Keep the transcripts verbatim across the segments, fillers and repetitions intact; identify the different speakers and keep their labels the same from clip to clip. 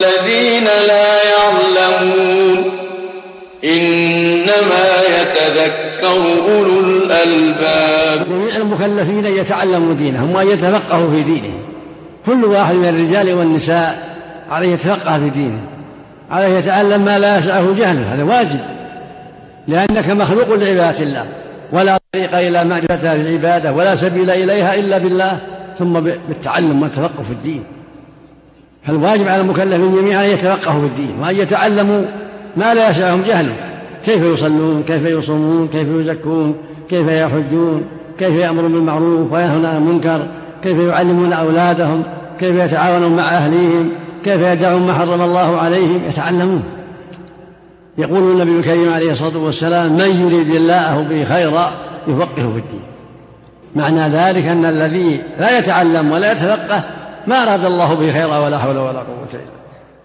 Speaker 1: الذين لا يعلمون إنما يتذكر أولو الألباب.
Speaker 2: جميع المكلفين يتعلموا دينهم وأن يتفقهوا في دينهم. كل واحد من الرجال والنساء عليه يتفقه في دينه، عليه يتعلم ما لا يسعه جهله، هذا واجب، لأنك مخلوق لعبادة الله، ولا طريق إلى معرفة هذه العبادة ولا سبيل إليها إلا بالله ثم بالتعلم والتفقه في الدين. فالواجب على المكلفين جميعا أن يتفقهوا في الدين وأن يتعلموا ما لا يسعهم جهله، كيف يصلون، كيف يصومون، كيف يزكون، كيف يحجون، كيف يأمرون بالمعروف وينهون عن المنكر، كيف يعلمون أولادهم، كيف يتعاونون مع أهليهم، كيف يدعون ما حرم الله عليهم، يتعلمون. يقول النبي الكريم عليه الصلاة والسلام: من يريد الله به خيرا يفقهه في الدين. معنى ذلك أن الذي لا يتعلم ولا يتفقه ما أراد الله به خيرا ولا حول ولا قوة إلا بالله.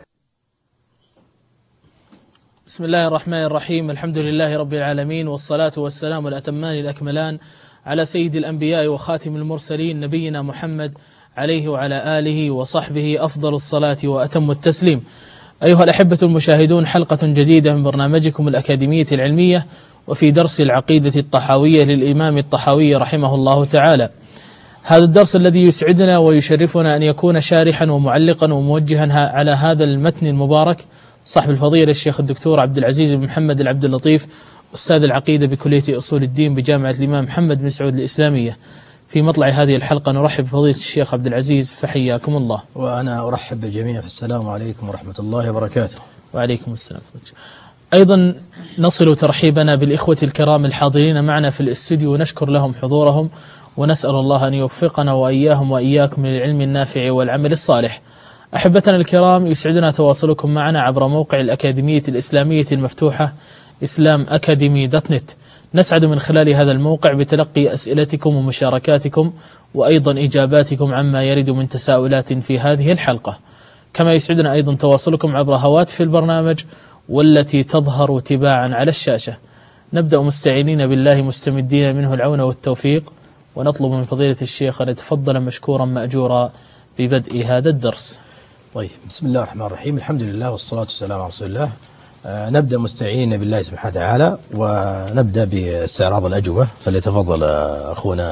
Speaker 3: بسم الله الرحمن الرحيم. الحمد لله رب العالمين، والصلاة والسلام الأتمان الأكملان على سيد الأنبياء وخاتم المرسلين نبينا محمد عليه وعلى آله وصحبه أفضل الصلاة وأتم التسليم. أيها الأحبة المشاهدون، حلقة جديدة من برنامجكم الأكاديمية العلمية، وفي درس العقيدة الطحاوية للإمام الطحاوي رحمه الله تعالى. هذا الدرس الذي يسعدنا ويشرفنا أن يكون شارحا ومعلقا وموجها على هذا المتن المبارك صاحب الفضيلة الشيخ الدكتور عبد العزيز بن محمد العبد اللطيف، أستاذ العقيدة بكلية أصول الدين بجامعة الإمام محمد بن سعود الإسلامية. في مطلع هذه الحلقة نرحب بفضيلة الشيخ عبد العزيز، فحياكم الله.
Speaker 4: وأنا أرحب بالجميع. السلام عليكم ورحمة الله وبركاته.
Speaker 3: وعليكم السلام. أيضا نصل ترحيبنا بالإخوة الكرام الحاضرين معنا في الاستوديو، ونشكر لهم حضورهم، ونسأل الله أن يوفقنا وإياهم وإياكم للعلم النافع والعمل الصالح. أحبتنا الكرام، يسعدنا تواصلكم معنا عبر موقع الأكاديمية الإسلامية المفتوحة إسلام أكاديمي دوت نت. نسعد من خلال هذا الموقع بتلقي أسئلتكم ومشاركاتكم، وأيضا إجاباتكم عما يرد من تساؤلات في هذه الحلقة. كما يسعدنا أيضا تواصلكم عبر هواتف البرنامج والتي تظهر تباعا على الشاشة. نبدأ مستعينين بالله مستمدين منه العون والتوفيق، ونطلب من فضيلة الشيخ أن يتفضل مشكورا مأجورا ببدء هذا الدرس.
Speaker 4: طيب، بسم الله الرحمن الرحيم. الحمد لله والصلاة والسلام على رسول الله. آه نبدأ مستعينين بالله سبحانه وتعالى، ونبدأ باستعراض الأجوبة. فليتفضل أخونا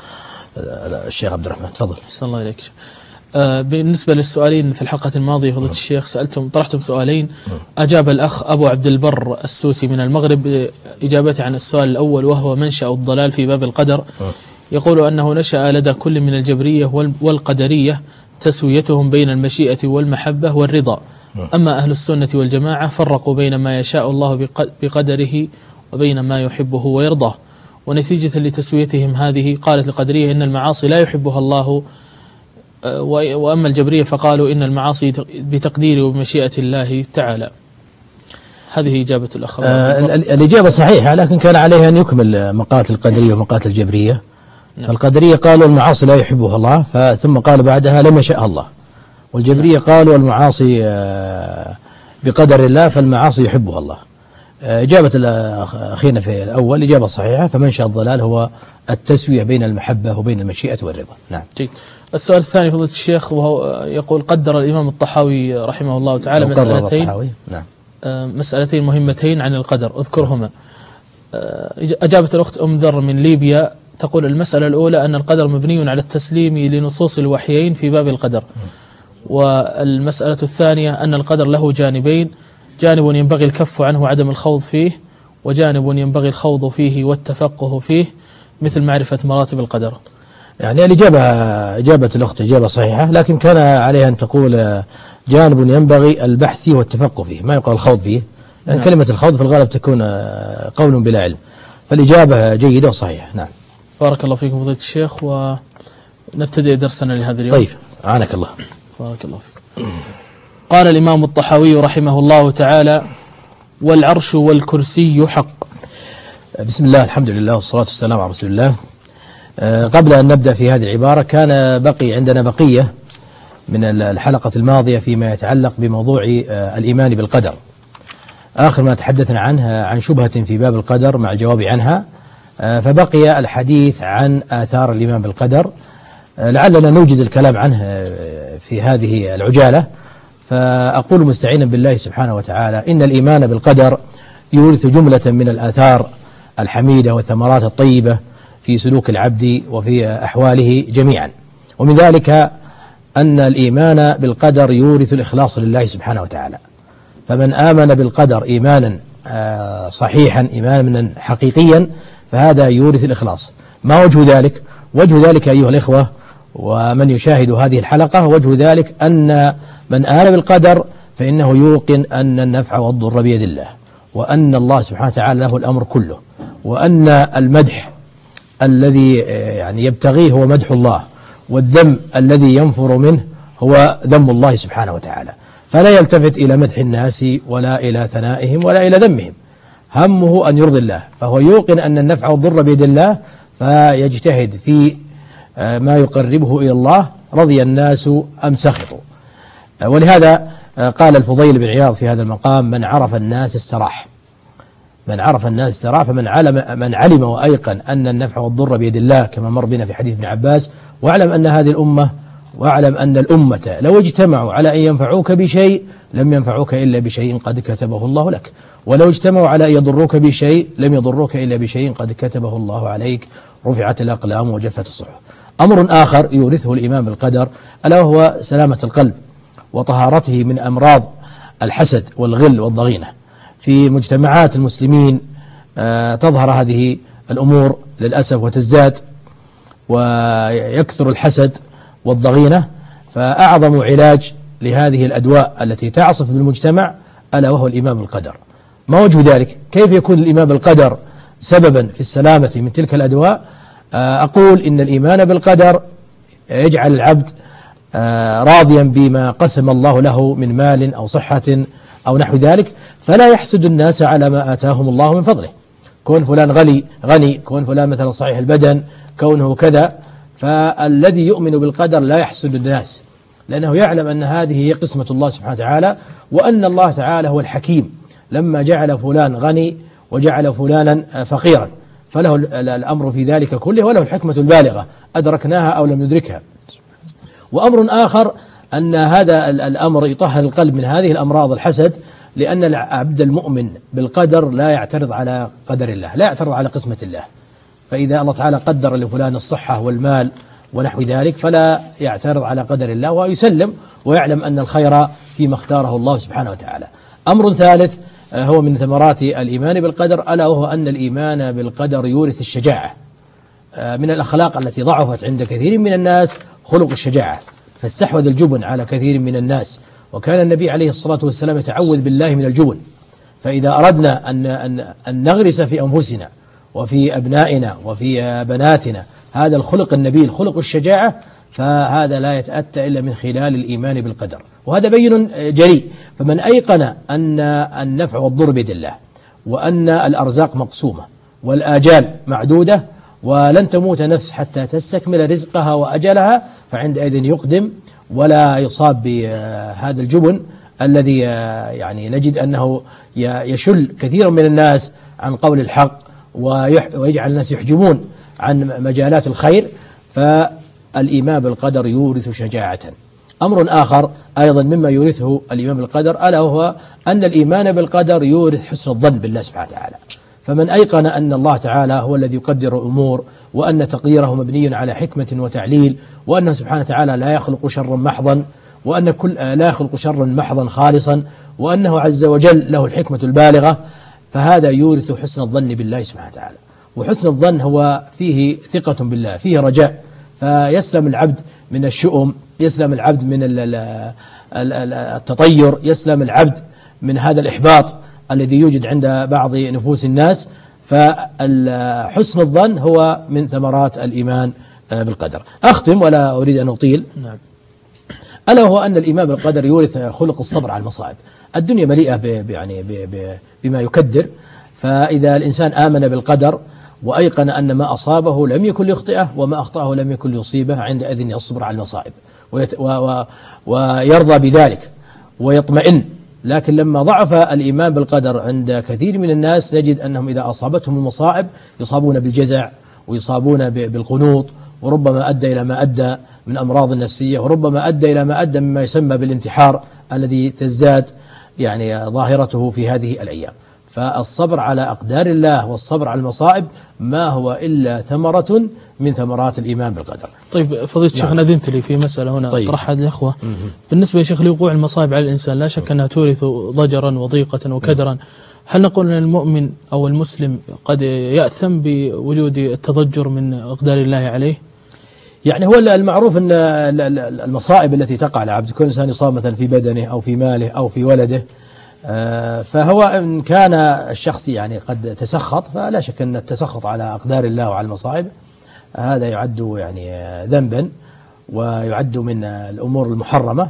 Speaker 4: آه الشيخ عبد الرحمن، تفضل.
Speaker 3: صلى الله عليك. آه بالنسبة للسؤالين في الحلقة الماضية فضيلة الشيخ سألتم طرحتم سؤالين، أجاب الأخ أبو عبد البر السوسي من المغرب إجابته عن السؤال الأول، وهو منشأ الضلال في باب القدر. يقول أنه نشأ لدى كل من الجبرية والقدرية تسويتهم بين المشيئة والمحبة والرضا. أما أهل السنة والجماعة فرقوا بين ما يشاء الله بقدره وبين ما يحبه ويرضاه. ونتيجة لتسويتهم هذه قالت القدرية إن المعاصي لا يحبها الله، وأما الجبرية فقالوا إن المعاصي بتقدير وبمشيئة الله تعالى. هذه إجابة الأخ.
Speaker 4: آه الإجابة صحيحة، لكن كان عليها أن يكمل مقالة القدرية ومقالة الجبرية. نعم. فالقدرية قالوا المعاصي لا يحبها الله، ثم قال بعدها لم يشاء الله. والجبرية نعم. قالوا المعاصي بقدر الله، فالمعاصي يحبها الله. إجابة أخينا في الأول إجابة صحيحة، فمنشأ الضلال هو التسوية بين المحبة وبين المشيئة والرضا. نعم.
Speaker 3: جيد. السؤال الثاني فضيلة الشيخ، وهو يقول قدر الإمام الطحاوي رحمه الله تعالى مسألتين
Speaker 4: نعم.
Speaker 3: مسألتين مهمتين عن القدر، أذكرهما. أجابت الأخت أم ذر من ليبيا تقول: المسألة الأولى أن القدر مبني على التسليم لنصوص الوحيين في باب القدر. والمسألة الثانية أن القدر له جانبين، جانب ينبغي الكف عنه وعدم الخوض فيه، وجانب ينبغي الخوض فيه والتفقه فيه، مثل معرفة مراتب القدر.
Speaker 4: يعني الإجابة إجابة الأخت إجابة صحيحة، لكن كان عليها أن تقول جانب ينبغي البحث فيه والتفقه فيه، ما يقال الخوض فيه، لأن نعم. كلمة الخوض في الغالب تكون قول بلا علم. فالإجابة جيدة وصحيحة. نعم.
Speaker 3: بارك الله فيكم فضيلة الشيخ، ونبتدئ درسنا لهذا اليوم.
Speaker 4: طيب، أعانك الله.
Speaker 3: بارك الله فيكم. قال الإمام الطحاوي رحمه الله تعالى: والعرش والكرسي حق.
Speaker 4: بسم الله، الحمد لله والصلاة والسلام على رسول الله. أه قبل أن نبدأ في هذه العبارة، كان بقي عندنا بقية من الحلقة الماضية فيما يتعلق بموضوع أه الإيمان بالقدر. آخر ما تحدثنا عنها عن شبهة في باب القدر مع الجواب عنها، أه فبقي الحديث عن آثار الإيمان بالقدر. أه لعلنا نوجز الكلام عنه في هذه العجالة، فأقول مستعينا بالله سبحانه وتعالى إن الإيمان بالقدر يورث جملة من الآثار الحميدة والثمرات الطيبة في سلوك العبد وفي أحواله جميعا. ومن ذلك أن الإيمان بالقدر يورث الإخلاص لله سبحانه وتعالى. فمن آمن بالقدر إيمانا صحيحا إيمانا حقيقيا فهذا يورث الإخلاص. ما وجه ذلك؟ وجه ذلك أيها الإخوة ومن يشاهد هذه الحلقة، وجه ذلك أن من آمن بالقدر فإنه يوقن أن النفع والضر بيد الله، وأن الله سبحانه وتعالى له الأمر كله، وأن المدح الذي يعني يبتغيه هو مدح الله، والذم الذي ينفر منه هو ذم الله سبحانه وتعالى. فلا يلتفت إلى مدح الناس ولا إلى ثنائهم ولا إلى ذمهم، همه أن يرضي الله، فهو يوقن أن النفع والضر بيد الله فيجتهد في ما يقربه إلى الله، رضي الناس أم سخطوا. ولهذا قال الفضيل بن عياض في هذا المقام: من عرف الناس استراح. من عرف الناس استراح. فمن علم من علم وأيقن أن النفع والضر بيد الله كما مر بنا في حديث ابن عباس، واعلم أن هذه الأمة واعلم أن الأمة لو اجتمعوا على أن ينفعوك بشيء لم ينفعوك إلا بشيء قد كتبه الله لك، ولو اجتمعوا على أن يضروك بشيء لم يضروك إلا بشيء قد كتبه الله عليك، رفعت الأقلام وجفت الصحف. أمر آخر يورثه الإيمان بالقدر ألا وهو سلامة القلب وطهارته من أمراض الحسد والغل والضغينة. في مجتمعات المسلمين تظهر هذه الأمور للأسف وتزداد، ويكثر الحسد والضغينة. فأعظم علاج لهذه الأدواء التي تعصف بالمجتمع ألا وهو الإيمان بالقدر. ما وجه ذلك؟ كيف يكون الإيمان بالقدر سببا في السلامة من تلك الأدواء؟ أقول إن الإيمان بالقدر يجعل العبد راضيا بما قسم الله له من مال أو صحة أو نحو ذلك، فلا يحسد الناس على ما آتاهم الله من فضله. كون فلان غني غني كون فلان مثلا صحيح البدن، كونه كذا. فالذي يؤمن بالقدر لا يحسد الناس، لأنه يعلم أن هذه هي قسمة الله سبحانه وتعالى، وأن الله تعالى هو الحكيم لما جعل فلان غني وجعل فلانا فقيرا، فله الأمر في ذلك كله وله الحكمة البالغة أدركناها أو لم ندركها. وأمر آخر أن هذا الأمر يطهر القلب من هذه الأمراض الحسد، لأن العبد المؤمن بالقدر لا يعترض على قدر الله، لا يعترض على قسمة الله. فإذا الله تعالى قدر لفلان الصحة والمال ونحو ذلك فلا يعترض على قدر الله ويسلم، ويعلم أن الخير فيما اختاره الله سبحانه وتعالى. أمر ثالث هو من ثمرات الإيمان بالقدر ألا وهو أن الإيمان بالقدر يورث الشجاعة. من الأخلاق التي ضعفت عند كثير من الناس خلق الشجاعة، فاستحوذ الجبن على كثير من الناس، وكان النبي عليه الصلاة والسلام يتعوذ بالله من الجبن. فإذا أردنا أن, أن, أن نغرس في أنفسنا وفي أبنائنا وفي بناتنا هذا الخلق النبيل خلق الشجاعة، فهذا لا يتأتى إلا من خلال الإيمان بالقدر، وهذا بين جلي. فمن أيقن أن النفع والضر بيد الله، وأن الأرزاق مقسومة والآجال معدودة ولن تموت نفس حتى تستكمل رزقها وأجلها، فعندئذ يقدم ولا يصاب بهذا الجبن الذي يعني نجد أنه يشل كثيرا من الناس عن قول الحق ويجعل الناس يحجمون عن مجالات الخير. فالإيمان بالقدر يورث شجاعة. أمر آخر أيضا مما يورثه الإيمان بالقدر ألا وهو أن الإيمان بالقدر يورث حسن الظن بالله سبحانه وتعالى. فمن أيقن أن الله تعالى هو الذي يقدر الأمور، وأن تقديره مبني على حكمة وتعليل، وأنه سبحانه وتعالى لا يخلق شرا محضا، وأن كل لا يخلق شرا محضا خالصا، وأنه عز وجل له الحكمة البالغة، فهذا يورث حسن الظن بالله سبحانه وتعالى. وحسن الظن هو فيه ثقة بالله، فيه رجاء، فيسلم العبد من الشؤم، يسلم العبد من التطير، يسلم العبد من هذا الإحباط الذي يوجد عند بعض نفوس الناس. فحسن الظن هو من ثمرات الإيمان بالقدر. أختم ولا أريد أن أطيل.
Speaker 3: نعم.
Speaker 4: ألا هو أن الإيمان بالقدر يورث خلق الصبر على المصائب. الدنيا مليئة ب يعني ب ب بما يكدر، فإذا الإنسان آمن بالقدر وأيقن أن ما أصابه لم يكن ليخطئه وما أخطأه لم يكن ليصيبه، عندئذ يصبر على المصائب ويت و و ويرضى بذلك ويطمئن. لكن لما ضعف الإيمان بالقدر عند كثير من الناس نجد أنهم إذا أصابتهم المصائب يصابون بالجزع ويصابون بالقنوط، وربما أدى إلى ما أدى من أمراض النفسية، وربما أدى إلى ما أدى مما يسمى بالانتحار الذي تزداد يعني ظاهرته في هذه الأيام. فالصبر على أقدار الله والصبر على المصائب ما هو إلا ثمرة من ثمرات الإيمان بالقدر.
Speaker 3: طيب فضيلة الشيخ، أذنت لي في مسألة هنا
Speaker 4: طيب.
Speaker 3: أطرحها الإخوة. بالنسبة يا شيخ لوقوع المصائب على الإنسان، لا شك أنها تورث ضجرا وضيقة وكدرا. هل نقول أن المؤمن أو المسلم قد يأثم بوجود التضجر من أقدار الله عليه؟
Speaker 4: يعني هو المعروف أن المصائب التي تقع على عبد، كل إنسان يصاب مثلا في بدنه أو في ماله أو في ولده، فهو إن كان الشخص يعني قد تسخط، فلا شك أن التسخط على أقدار الله وعلى المصائب هذا يعد يعني ذنبا ويعد من الأمور المحرمة.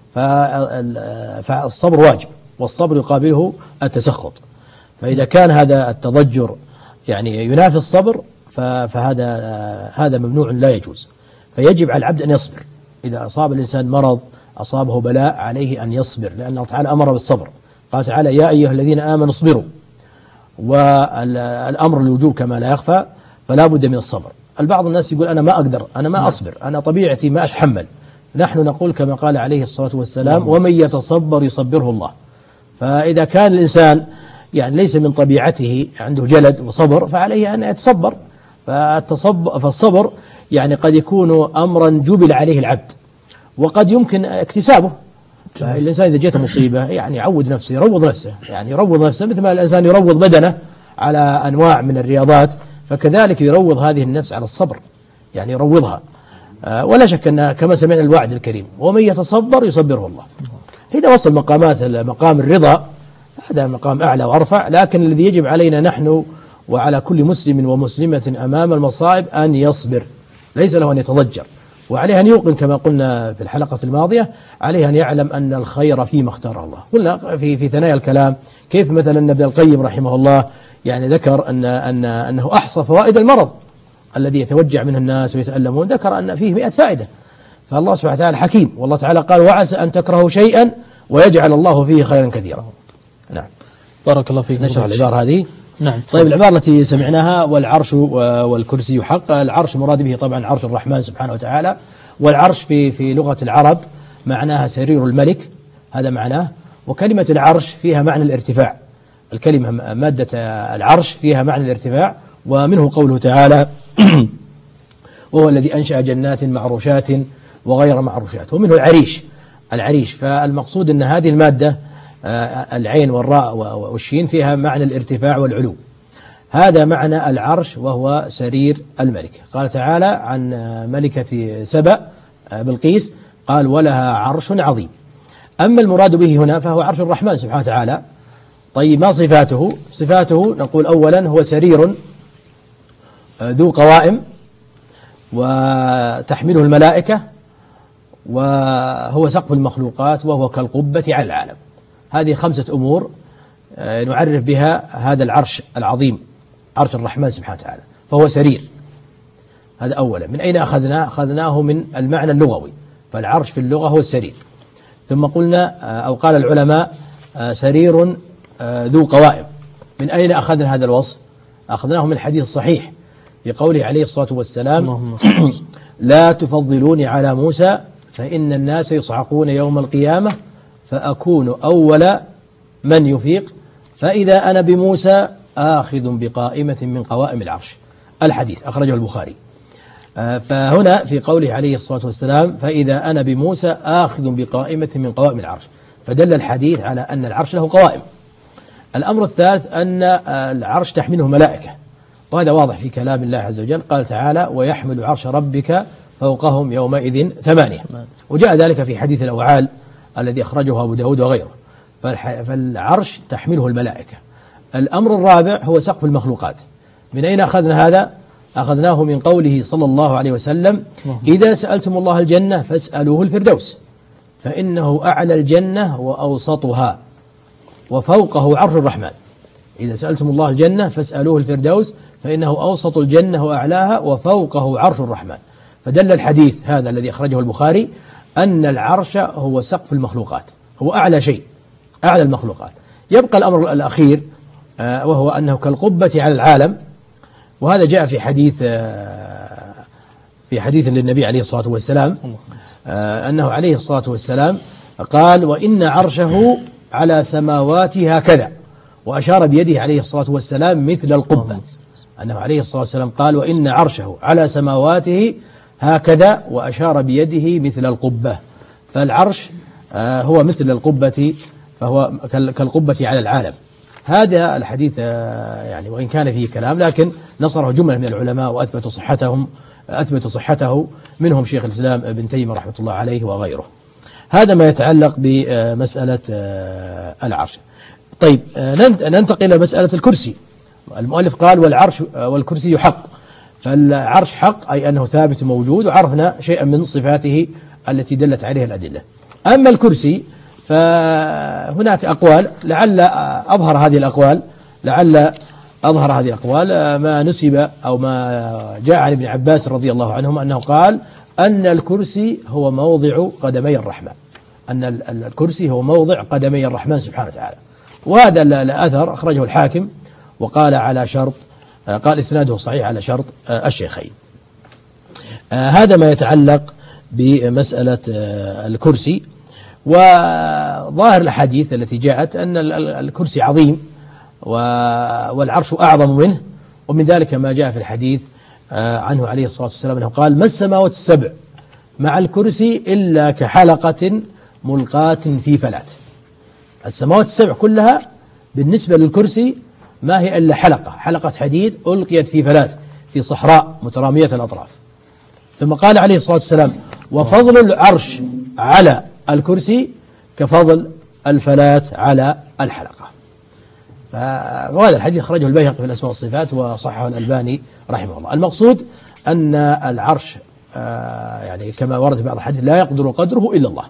Speaker 4: فالصبر واجب، والصبر يقابله التسخط. فإذا كان هذا التضجر يعني ينافي الصبر فهذا هذا ممنوع لا يجوز. فيجب على العبد أن يصبر. إذا أصاب الإنسان مرض، أصابه بلاء، عليه أن يصبر، لأن الله تعالى أمر بالصبر. قال تعالى: يا أيها الذين آمنوا اصبروا. والأمر الوجوب كما لا يخفى، فلا بد من الصبر. البعض الناس يقول: أنا ما أقدر، أنا ما أصبر، أنا طبيعتي ما أتحمل. نحن نقول كما قال عليه الصلاة والسلام: ومن يتصبر يصبره الله. فإذا كان الإنسان يعني ليس من طبيعته عنده جلد وصبر، فعليه أن يتصبر. فالصبر يعني قد يكون أمرا جبل عليه العبد، وقد يمكن اكتسابه. الإنسان إذا جاءته مصيبة يعني يعود نفسه، يروض نفسه، يعني يروض نفسه مثل ما الإنسان يروض بدنه على أنواع من الرياضات، فكذلك يروض هذه النفس على الصبر، يعني يروضها. ولا شك أن كما سمعنا الوعد الكريم: ومن يتصبر يصبره الله. إذا وصل مقامات مقام الرضا هذا مقام أعلى وأرفع، لكن الذي يجب علينا نحن وعلى كل مسلم ومسلمة أمام المصائب أن يصبر، ليس له أن يتضجر، وعليه أن يوقن كما قلنا في الحلقة الماضية، عليه أن يعلم أن الخير فيما اختاره الله. قلنا في في ثنايا الكلام كيف مثلا ابن القيم رحمه الله يعني ذكر أن أن أنه أحصى فوائد المرض الذي يتوجع منه الناس ويتألمون، ذكر أن فيه مئة فائدة. فالله سبحانه وتعالى حكيم، والله تعالى قال: وعسى أن تكرهوا شيئا ويجعل الله فيه خيرا كثيرا. نعم.
Speaker 3: بارك الله فيك.
Speaker 4: نشرح العبارة هذه.
Speaker 3: نعم.
Speaker 4: طيب، العبارة التي سمعناها: والعرش والكرسي حق. العرش مراد به طبعا عرش الرحمن سبحانه وتعالى. والعرش في في لغة العرب معناها سرير الملك، هذا معناه. وكلمة العرش فيها معنى الارتفاع، الكلمة مادة العرش فيها معنى الارتفاع. ومنه قوله تعالى: وهو الذي أنشأ جنات معروشات وغير معروشات. ومنه العريش، العريش. فالمقصود أن هذه المادة العين والراء والشين فيها معنى الارتفاع والعلو. هذا معنى العرش، وهو سرير الملك. قال تعالى عن ملكة سبأ بلقيس: قال: ولها عرش عظيم. أما المراد به هنا فهو عرش الرحمن سبحانه وتعالى. طيب، ما صفاته؟ صفاته نقول أولا هو سرير ذو قوائم وتحمله الملائكة، وهو سقف المخلوقات، وهو كالقبة على العالم. هذه خمسة أمور نعرف بها هذا العرش العظيم، عرش الرحمن سبحانه وتعالى. فهو سرير، هذا أولا. من أين أخذناه؟ أخذناه من المعنى اللغوي، فالعرش في اللغة هو السرير. ثم قلنا أو قال العلماء: سرير ذو قوائم. من أين أخذنا هذا الوصف؟ أخذناه من الحديث الصحيح في قوله عليه الصلاة والسلام: لا تفضلوني على موسى فإن الناس يصعقون يوم القيامة فأكون أول من يفيق، فإذا أنا بموسى آخذ بقائمة من قوائم العرش. الحديث أخرجه البخاري. فهنا في قوله عليه الصلاة والسلام: فإذا أنا بموسى آخذ بقائمة من قوائم العرش، فدل الحديث على أن العرش له قوائم. الأمر الثالث أن العرش تحمله ملائكة، وهذا واضح في كلام الله عز وجل. قال تعالى: ويحمل عرش ربك فوقهم يومئذ ثمانية. وجاء ذلك في حديث الأوعال الذي أخرجه أبو داود وغيره. فالعرش تحمله الملائكة. الأمر الرابع هو سقف المخلوقات. من أين أخذنا هذا؟ أخذناه من قوله صلى الله عليه وسلم: إذا سألتم الله الجنة فاسألوه الفردوس فإنه أعلى الجنة وأوسطها وفوقه عرش الرحمن. إذا سألتم الله الجنة فاسألوه الفردوس فإنه أوسط الجنة وأعلاها وفوقه عرش الرحمن. فدل الحديث هذا الذي أخرجه البخاري أن العرش هو سقف المخلوقات، هو أعلى شيء، أعلى المخلوقات. يبقى الأمر الأخير وهو أنه كالقبة على العالم، وهذا جاء في حديث في حديث للنبي عليه الصلاة والسلام أنه عليه الصلاة والسلام قال وإن عرشه على سماواته هكذا، وأشار بيده عليه الصلاة والسلام مثل القبة، أنه عليه الصلاة والسلام قال وإن عرشه على سماواته هكذا، وأشار بيده مثل القبة. فالعرش هو مثل القبة، فهو كالقبة على العالم. هذا الحديث يعني وإن كان فيه كلام لكن نصره جملة من العلماء وأثبتوا صحتهم أثبتوا صحته، منهم شيخ الإسلام ابن تيمية رحمة الله عليه وغيره. هذا ما يتعلق بمسألة العرش. طيب ننتقل إلى مسألة الكرسي. المؤلف قال والعرش والكرسي حق، فالعرش حق أي أنه ثابت موجود، وعرفنا شيئا من صفاته التي دلت عليها الأدلة. أما الكرسي فهناك أقوال، لعل أظهر هذه الأقوال لعل أظهر هذه الأقوال ما نسب أو ما جاء عن ابن عباس رضي الله عنهما أنه قال أن الكرسي هو موضع قدمي الرحمن، أن الكرسي هو موضع قدمي الرحمن سبحانه وتعالى. وهذا الأثر أخرجه الحاكم وقال على شرط قال إسناده صحيح على شرط الشيخين. هذا ما يتعلق بمسألة الكرسي. وظاهر الحديث التي جاءت أن الكرسي عظيم والعرش أعظم منه، ومن ذلك ما جاء في الحديث عنه عليه الصلاة والسلام أنه قال ما السماوات السبع مع الكرسي إلا كحلقة ملقاة في فلاة. السماوات السبع كلها بالنسبة للكرسي ما هي إلا حلقة حلقة حديد ألقيت في فلاة في صحراء مترامية الأطراف. ثم قال عليه الصلاة والسلام وفضل العرش على الكرسي كفضل الفلاة على الحلقة. فهذا الحديث خرجه البيهقي في الأسماء والصفات وصححه الألباني رحمه الله. المقصود أن العرش يعني كما ورد في بعض الحديث لا يقدر قدره إلا الله.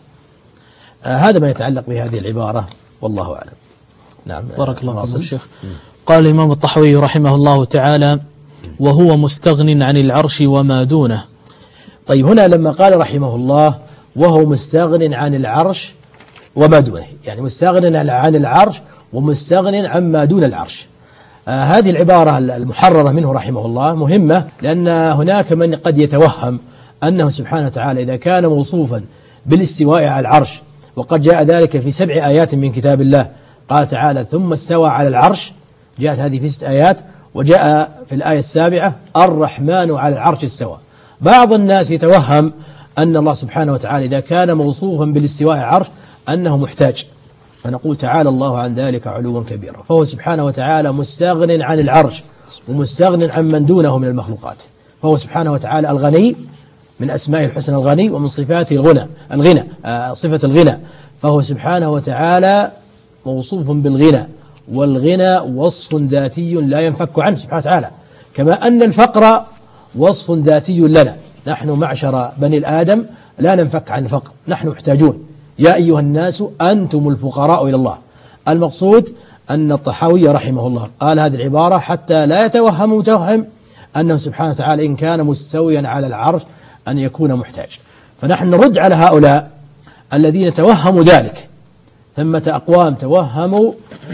Speaker 4: هذا ما يتعلق بهذه العبارة والله أعلم. نعم
Speaker 3: بارك الله فيك الشيخ. قال الإمام الطحاوي رحمه الله تعالى وهو مستغن عن العرش وما دونه.
Speaker 4: طيب هنا لما قال رحمه الله وهو مستغن عن العرش وما دونه، يعني مستغن عن العرش ومستغن عما دون العرش. آه هذه العبارة المحررة منه رحمه الله مهمة، لأن هناك من قد يتوهم أنه سبحانه وتعالى إذا كان موصوفا بالاستواء على العرش، وقد جاء ذلك في سبع آيات من كتاب الله، قال تعالى ثم استوى على العرش، جاءت هذه في ست آيات، وجاء في الآية السابعة الرحمن على العرش استوى. بعض الناس يتوهم أن الله سبحانه وتعالى إذا كان موصوفا بالاستواء على العرش أنه محتاج، فنقول تعالى الله عن ذلك علوا كبيرا. فهو سبحانه وتعالى مستغن عن العرش ومستغن عن من دونه من المخلوقات. فهو سبحانه وتعالى الغني، من أسمائه الحسنى الغني، ومن صفاته الغنى الغنى آه صفة الغنى. فهو سبحانه وتعالى موصوف بالغنى، والغنى وصف ذاتي لا ينفك عنه سبحانه وتعالى، كما أن الفقر وصف ذاتي لنا، نحن معشر بني الآدم لا ننفك عن الفقر، نحن محتاجون، يا أيها الناس أنتم الفقراء إلى الله. المقصود أن الطحاوي رحمه الله قال هذه العبارة حتى لا يتوهم متوهم أنه سبحانه وتعالى إن كان مستويا على العرش أن يكون محتاج. فنحن نرد على هؤلاء الذين توهموا ذلك. ثمة أقوام توهموا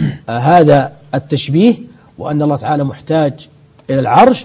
Speaker 4: هذا التشبيه وأن الله تعالى محتاج إلى العرش،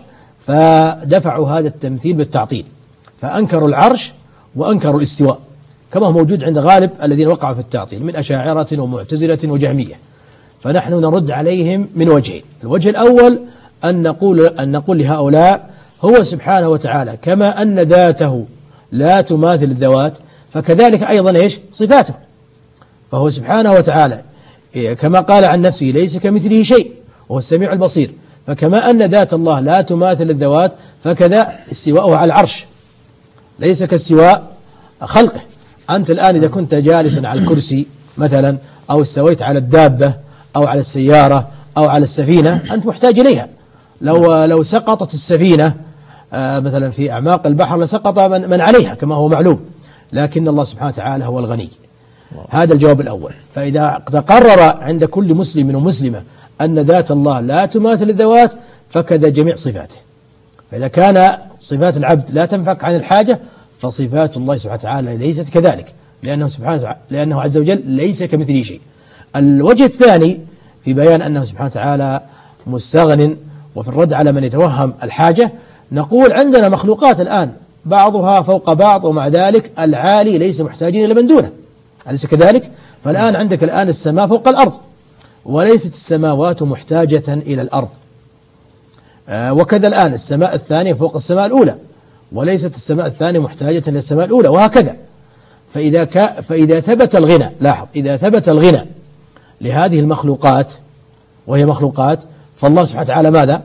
Speaker 4: فدفعوا هذا التمثيل بالتعطيل، فأنكروا العرش وأنكروا الاستواء، كما هو موجود عند غالب الذين وقعوا في التعطيل من أشاعرة ومعتزلة وجهمية. فنحن نرد عليهم من وجهين. الوجه الأول أن نقول أن نقول لهؤلاء هو سبحانه وتعالى كما أن ذاته لا تماثل الذوات، فكذلك أيضا إيش صفاته. فهو سبحانه وتعالى كما قال عن نفسه ليس كمثله شيء وهو السميع البصير، فكما أن ذات الله لا تماثل الذوات فكذا استواءه على العرش ليس كاستواء خلقه. أنت الآن إذا كنت جالسا على الكرسي مثلا، أو استويت على الدابة أو على السيارة أو على السفينة، أنت محتاج إليها. لو لو سقطت السفينة آه مثلا في أعماق البحر لسقط من, من عليها كما هو معلوم، لكن الله سبحانه وتعالى هو الغني. هذا الجواب الأول. فإذا تقرر عند كل مسلم ومسلمة أن ذات الله لا تماثل الذوات فكذا جميع صفاته. فإذا كان صفات العبد لا تنفك عن الحاجة فصفات الله سبحانه وتعالى ليست كذلك، لأنه سبحانه وتعالى لأنه عز وجل ليس كمثله شيء. الوجه الثاني في بيان أنه سبحانه وتعالى مستغن وفي الرد على من يتوهم الحاجة، نقول عندنا مخلوقات الآن بعضها فوق بعض، ومع ذلك العالي ليس محتاجين إلى من دونه. أليس كذلك؟ فالآن عندك الآن السماء فوق الأرض، وليست السماوات محتاجة إلى الأرض. آه وكذا الآن السماء الثانية فوق السماء الأولى، وليست السماء الثانية محتاجة إلى السماء الأولى، وهكذا. فإذا ك... فإذا ثبت الغنى، لاحظ، إذا ثبت الغنى لهذه المخلوقات وهي مخلوقات، فالله سبحانه وتعالى ماذا؟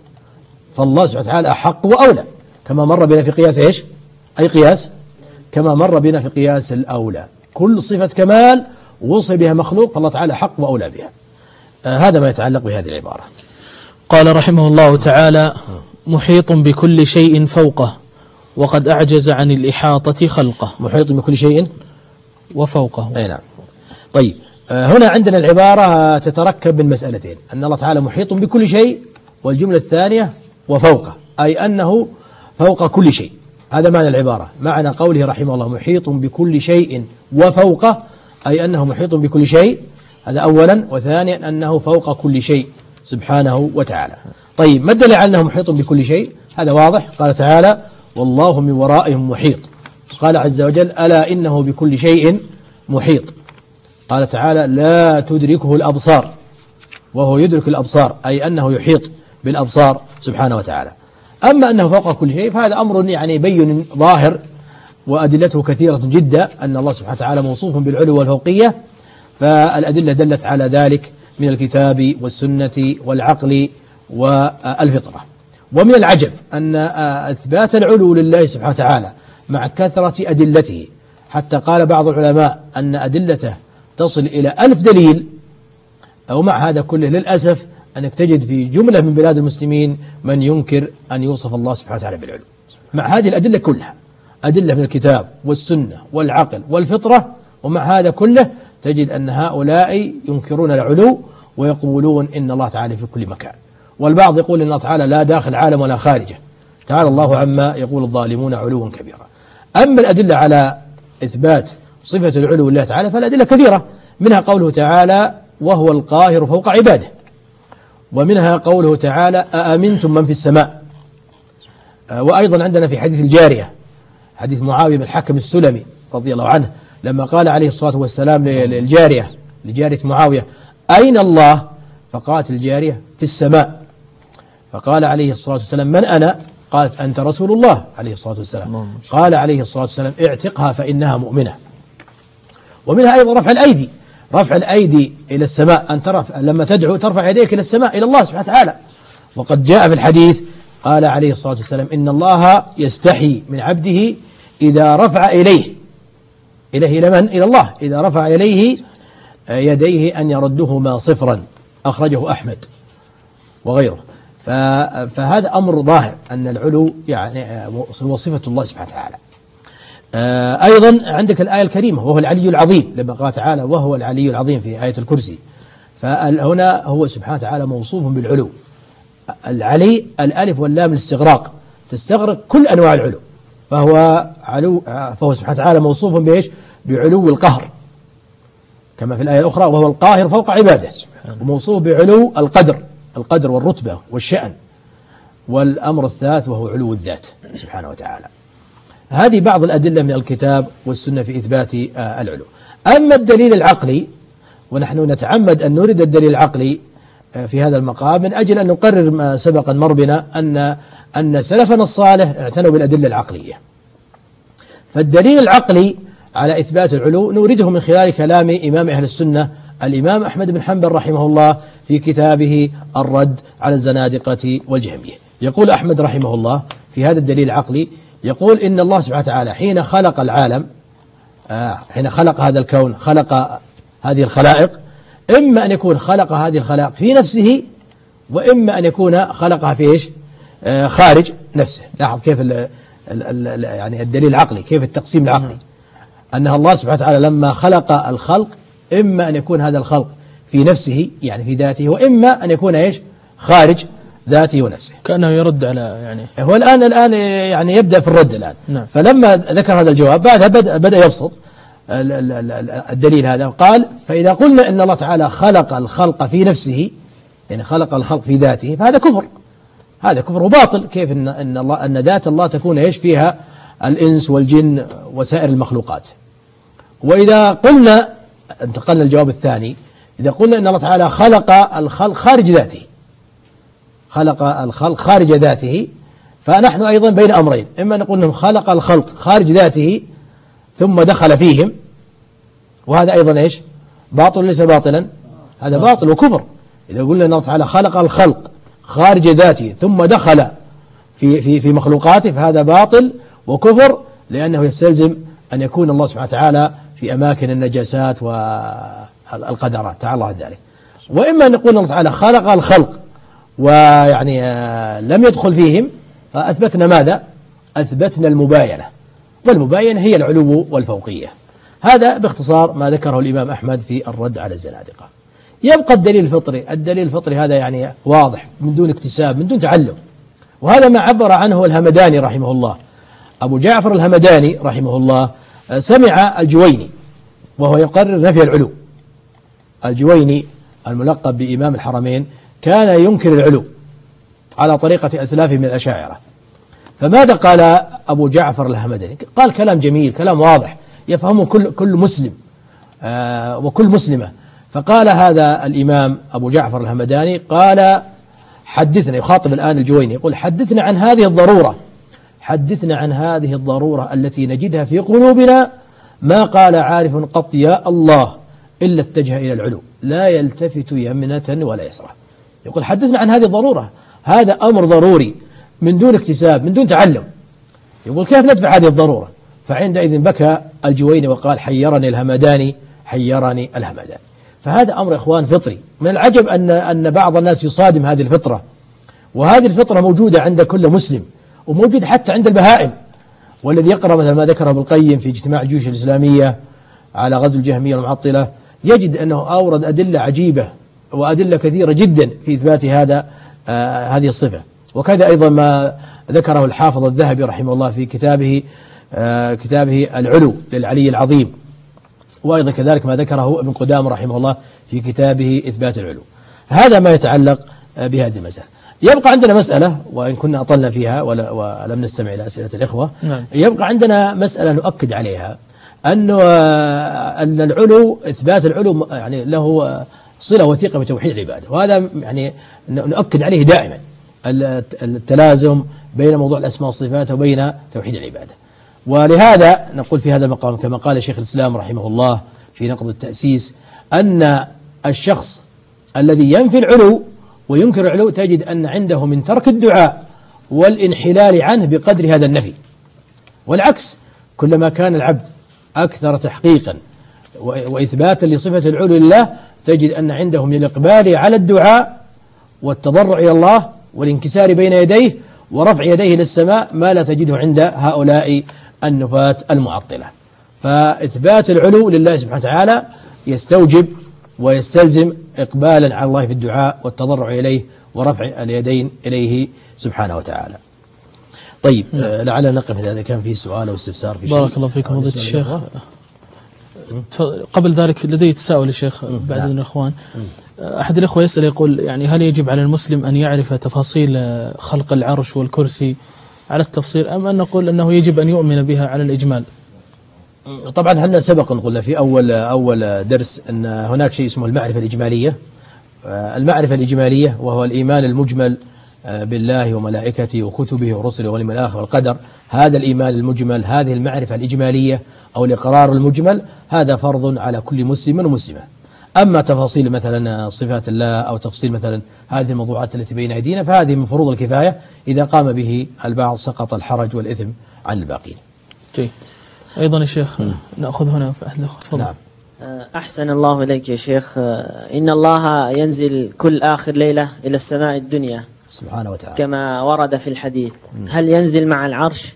Speaker 4: فالله سبحانه وتعالى أحق وأولى، كما مر بنا في قياس إيش؟ أي قياس؟ كما مر بنا في قياس الأولى. كل صفة كمال وصل بها مخلوق فالله تعالى حق وأولى بها. آه هذا ما يتعلق بهذه العبارة.
Speaker 3: قال رحمه الله تعالى: محيط بكل شيء فوقه وقد أعجز عن الإحاطة خلقه.
Speaker 4: محيط بكل شيء
Speaker 3: وفوقه.
Speaker 4: أي نعم. طيب، آه هنا عندنا العبارة تتركب من مسألتين: أن الله تعالى محيط بكل شيء، والجملة الثانية وفوقه، أي أنه فوق كل شيء. هذا معنى العبارة، معنى قوله رحمه الله محيط بكل شيء وفوقه، أي أنه محيط بكل شيء، هذا أولا، وثانيا أنه فوق كل شيء سبحانه وتعالى. طيب، ما الدليل على أنه محيط بكل شيء؟ هذا واضح، قال تعالى: والله من ورائهم محيط. قال عز وجل: ألا إنه بكل شيء محيط. قال تعالى: لا تدركه الأبصار وهو يدرك الأبصار، أي أنه يحيط بالأبصار سبحانه وتعالى. أما أنه فوق كل شيء فهذا أمر يعني بين ظاهر، وأدلته كثيرة جدا، أن الله سبحانه وتعالى موصوف بالعلو والفوقية، فالأدلة دلت على ذلك من الكتاب والسنة والعقل والفطرة. ومن العجب أن إثبات العلو لله سبحانه وتعالى مع كثرة أدلته، حتى قال بعض العلماء أن أدلته تصل إلى ألف دليل، ومع هذا كله للأسف أنك تجد في جملة من بلاد المسلمين من ينكر أن يوصف الله سبحانه وتعالى بالعلو مع هذه الأدلة كلها، أدلة من الكتاب والسنة والعقل والفطرة، ومع هذا كله تجد أن هؤلاء ينكرون العلو ويقولون إن الله تعالى في كل مكان. والبعض يقول إن الله تعالى لا داخل عالم ولا خارجه، تعالى الله عما يقول الظالمون علوا كبيرا. أما الأدلة على إثبات صفة العلو لله تعالى فالأدلة كثيرة، منها قوله تعالى: وهو القاهر فوق عباده، ومنها قوله تعالى: أأمنتم من في السماء. وأيضا عندنا في حديث الجارية، حديث معاوية بن الحكم السلمي رضي الله عنه، لما قال عليه الصلاة والسلام للجارية لجارية معاوية: أين الله؟ فقالت الجارية: في السماء. فقال عليه الصلاة والسلام: من أنا؟ قالت: أنت رسول الله عليه الصلاة والسلام. قال عليه الصلاة والسلام: اعتقها فإنها مؤمنة. ومنها أيضا رفع الأيدي، رفع الأيدي إلى السماء، أن ترفع لما تدعو ترفع يديك إلى السماء إلى الله سبحانه وتعالى. وقد جاء في الحديث قال عليه الصلاة والسلام: إن الله يستحي من عبده إذا رفع إليه إليه إلى من؟ إلى الله. إذا رفع إليه يديه أن يردهما صفرا، أخرجه أحمد وغيره. فهذا أمر ظاهر أن العلو يعني هو صفة الله سبحانه وتعالى. أيضا عندك الآية الكريمة: وهو العلي العظيم، لما قال تعالى: وهو العلي العظيم في آية الكرسي. فهنا هو سبحانه وتعالى موصوف بالعلو. العلي، الألف واللام الاستغراق، تستغرق كل أنواع العلو، فهو علو، فهو سبحانه وتعالى موصوف بإيش؟ بعلو القهر، كما في الآية الأخرى: وهو القاهر فوق عباده. وموصوف بعلو القدر، القدر والرتبة والشأن. والأمر الثالث وهو علو الذات سبحانه وتعالى. هذه بعض الأدلة من الكتاب والسنة في إثبات العلو. أما الدليل العقلي، ونحن نتعمد أن نريد الدليل العقلي في هذا المقام من أجل أن نقرر ما سبق مر بنا، أن أن سلفنا الصالح اعتنوا بالأدلة العقلية. فالدليل العقلي على إثبات العلو نورده من خلال كلام إمام أهل السنة الإمام أحمد بن حنبل رحمه الله في كتابه الرد على الزنادقة والجهمية. يقول أحمد رحمه الله في هذا الدليل العقلي، يقول: إن الله سبحانه وتعالى حين خلق العالم، آه حين خلق هذا الكون، خلق هذه الخلائق، إما أن يكون خلق هذه الخلائق في نفسه، وإما أن يكون خلقها في إيش؟ آه خارج نفسه. لاحظ كيف ال ال ال يعني الدليل العقلي، كيف التقسيم العقلي، أن الله سبحانه وتعالى لما خلق الخلق إما أن يكون هذا الخلق في نفسه يعني في ذاته، وإما أن يكون إيش؟ خارج ذاته ونفسه.
Speaker 3: كأنه يرد على يعني
Speaker 4: هو الآن الآن يعني يبدأ في الرد الآن.
Speaker 3: نعم. فلما
Speaker 4: ذكر هذا الجواب بعدها بدأ, بدأ يبسط الدليل هذا، قال: فإذا قلنا إن الله تعالى خلق الخلق في نفسه، يعني خلق الخلق في ذاته، فهذا كفر، هذا كفر وباطل. كيف إن إن الله أن ذات الله تكون إيش؟ فيها الإنس والجن وسائر المخلوقات. وإذا قلنا انتقلنا الجواب الثاني، إذا قلنا إن الله تعالى خلق الخلق خارج ذاته، خلق الخلق خارج ذاته، فنحن أيضا بين أمرين، إما نقول أنه خلق الخلق خارج ذاته ثم دخل فيهم، وهذا أيضا إيش؟ باطل ليس باطلا؟ هذا باطل وكفر. إذا قلنا أن الله تعالى خلق الخلق خارج ذاته ثم دخل في في في مخلوقاته، فهذا باطل وكفر، لأنه يستلزم أن يكون الله سبحانه وتعالى في أماكن النجاسات والقدرات، تعالى الله عن ذلك. وإما أن نقول الله تعالى خلق الخلق ويعني لم يدخل فيهم، فأثبتنا ماذا؟ أثبتنا المباينة، والمباينة هي العلو والفوقية. هذا باختصار ما ذكره الإمام أحمد في الرد على الزنادقة. يبقى الدليل الفطري، الدليل الفطري هذا يعني واضح من دون اكتساب، من دون تعلم، وهذا ما عبر عنه الهمداني رحمه الله. أبو جعفر الهمداني رحمه الله سمع الجويني وهو يقرر نفي العلو. الجويني الملقب بإمام الحرمين كان ينكر العلو على طريقة أسلافه من الأشاعرة. فماذا قال أبو جعفر الهمداني؟ قال كلام جميل، كلام واضح يفهمه كل كل مسلم آه وكل مسلمة. فقال هذا الإمام أبو جعفر الهمداني قال حدثنا، يخاطب الآن الجويني، يقول حدثنا عن هذه الضرورة، حدثنا عن هذه الضرورة التي نجدها في قلوبنا، ما قال عارف قط يا الله إلا اتجه إلى العلو، لا يلتفت يمنة ولا يسرى. يقول حدثنا عن هذه الضرورة، هذا أمر ضروري من دون اكتساب، من دون تعلم. يقول كيف ندفع هذه الضرورة؟ فعندئذ بكى الجويني وقال حيرني الهمداني، حيرني الهمداني. فهذا أمر إخوان فطري. من العجب أن أن بعض الناس يصادم هذه الفطرة، وهذه الفطرة موجودة عند كل مسلم، وموجودة حتى عند البهائم. والذي يقرأ مثل ما ذكره ابن القيم في اجتماع الجيوش الإسلامية على غزو الجهمية والمعطلة، يجد أنه أورد أدلة عجيبة وأدلة كثيرة جدا في إثبات هذا آه هذه الصفة. وكذا أيضا ما ذكره الحافظ الذهبي رحمه الله في كتابه آه كتابه العلو للعلي العظيم، وأيضا كذلك ما ذكره ابن قدامة رحمه الله في كتابه إثبات العلو. هذا ما يتعلق آه بهذه المسألة. يبقى عندنا مسألة، وإن كنا أطلنا فيها ولم نستمع إلى أسئلة الإخوة، نعم. يبقى عندنا مسألة نؤكد عليها، أنه أن العلو، إثبات العلو يعني له صلة وثيقة بتوحيد العبادة، وهذا يعني نؤكد عليه دائما، التلازم بين موضوع الأسماء والصفات وبين توحيد العبادة. ولهذا نقول في هذا المقام كما قال شيخ الإسلام رحمه الله في نقض التأسيس، أن الشخص الذي ينفي العلو وينكر العلو تجد أن عنده من ترك الدعاء والانحلال عنه بقدر هذا النفي. والعكس، كلما كان العبد أكثر تحقيقا وإثباتا لصفة العلو لله تجد أن عنده من الإقبال على الدعاء والتضرع إلى الله والانكسار بين يديه ورفع يديه للسماء ما لا تجده عند هؤلاء النفاة المعطلة. فإثبات العلو لله سبحانه وتعالى يستوجب ويستلزم إقبالا على الله في الدعاء والتضرع إليه ورفع اليدين إليه سبحانه وتعالى. طيب آه لعلنا نقف إذا كان فيه سؤال أو استفسار في شيء.
Speaker 3: بارك الله فيكم فضيلة الشيخ. قبل ذلك لدي تساؤل يا شيخ بعد إذن الإخوان. أحد الإخوة يسأل يقول يعني هل يجب على المسلم أن يعرف تفاصيل خلق العرش والكرسي على التفصيل، أم أن نقول أنه يجب أن يؤمن بها على الإجمال؟
Speaker 4: طبعا احنا سبق قلنا في أول أول درس أن هناك شيء اسمه المعرفة الإجمالية. المعرفة الإجمالية وهو الإيمان المجمل بالله وملائكته وكتبه ورسله واليوم الآخر والقدر، هذا الإيمان المجمل، هذه المعرفة الإجمالية أو الإقرار المجمل، هذا فرض على كل مسلم ومسلمة. أما تفاصيل مثلا صفات الله أو تفصيل مثلا هذه الموضوعات التي بين أيدينا فهذه من فروض الكفاية، إذا قام به البعض سقط الحرج والإثم عن الباقين.
Speaker 3: جيد. أيضا يا شيخ نأخذ هنا في أحد الأخوة.
Speaker 5: نعم. أحسن الله إليك يا شيخ. إن الله ينزل كل آخر ليلة إلى السماء الدنيا
Speaker 4: سبحانه وتعالى
Speaker 5: كما ورد في الحديث، هل ينزل مع العرش؟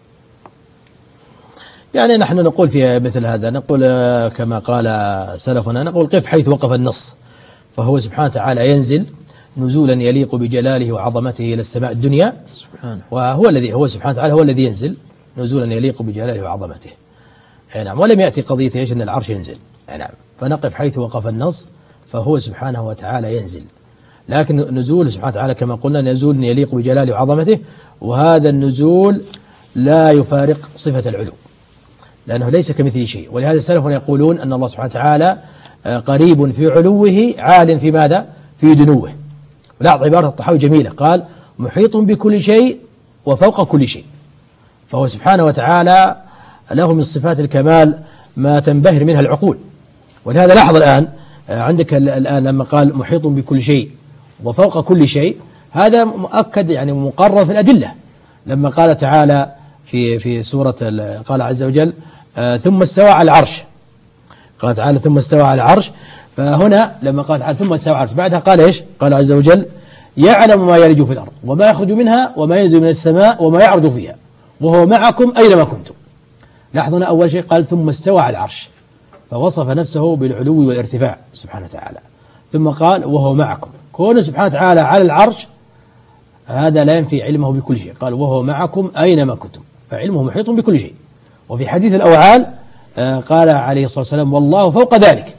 Speaker 4: يعني نحن نقول في مثل هذا، نقول كما قال سلفنا، نقول قف حيث وقف النص، فهو سبحانه وتعالى ينزل نزولا يليق بجلاله وعظمته إلى السماء الدنيا سبحانه، وهو الذي هو سبحانه وتعالى هو الذي ينزل نزولا يليق بجلاله وعظمته. نعم. ولم يأتي قضية ايش ان العرش ينزل. نعم. فنقف حيث وقف النص، فهو سبحانه وتعالى ينزل، لكن نزول سبحانه وتعالى كما قلنا نزول يليق بجلاله وعظمته، وهذا النزول لا يفارق صفة العلو، لأنه ليس كمثله شيء. ولهذا السلف يقولون أن الله سبحانه وتعالى قريب في علوه عال في ماذا؟ في دنوه. ولاحظ عبارة الطحاوي جميلة، قال محيط بكل شيء وفوق كل شيء. فهو سبحانه وتعالى له من صفات الكمال ما تنبهر منها العقول. ولهذا لاحظ الآن عندك الآن لما قال محيط بكل شيء وفوق كل شيء، هذا مؤكد يعني مقرر في الأدلة. لما قال تعالى في في سورة قال عز وجل آه ثم استوى على العرش، قال تعالى ثم استوى على العرش، فهنا لما قال تعالى ثم استوى على العرش بعدها قال ايش؟ قال عز وجل يعلم ما يلج في الأرض وما يخرج منها وما ينزل من السماء وما يعرج فيها وهو معكم أينما كنتم. لاحظوا أول شيء قال ثم استوى على العرش، فوصف نفسه بالعلو والارتفاع سبحانه وتعالى. ثم قال وهو معكم، كونه سبحانه وتعالى على العرش هذا لا ينفي علمه بكل شيء، قال وهو معكم أينما كنتم، فعلمه محيط بكل شيء. وفي حديث الأوعال قال عليه الصلاة والسلام والله فوق ذلك،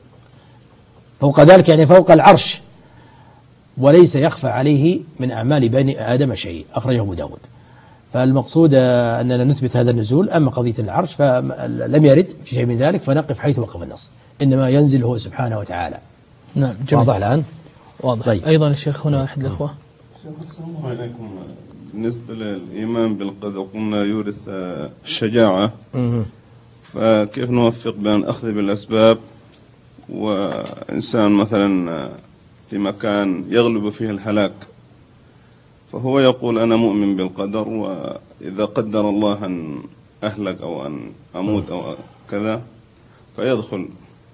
Speaker 4: فوق ذلك يعني فوق العرش، وليس يخفى عليه من أعمال بني آدم شيء، أخرجه أبو داود. فالمقصود أننا نثبت هذا النزول. أما قضية العرش فلم يرد في شيء من ذلك، فنقف حيث وقف النص، إنما ينزل هو سبحانه وتعالى.
Speaker 3: نعم جميل.
Speaker 4: واضح الآن؟
Speaker 3: واضح.
Speaker 4: طيب.
Speaker 3: أيضا الشيخ هنا أحد الأخوة.
Speaker 6: السلام عليكم. بالنسبة للإيمان بالقدر قلنا يورث الشجاعة، فكيف نوفق بين الأخذ بالأسباب وإنسان مثلا في مكان يغلب فيه الهلاك، فهو يقول أنا مؤمن بالقدر وإذا قدر الله أن أهلك أو أن أموت أو كذا فيدخل،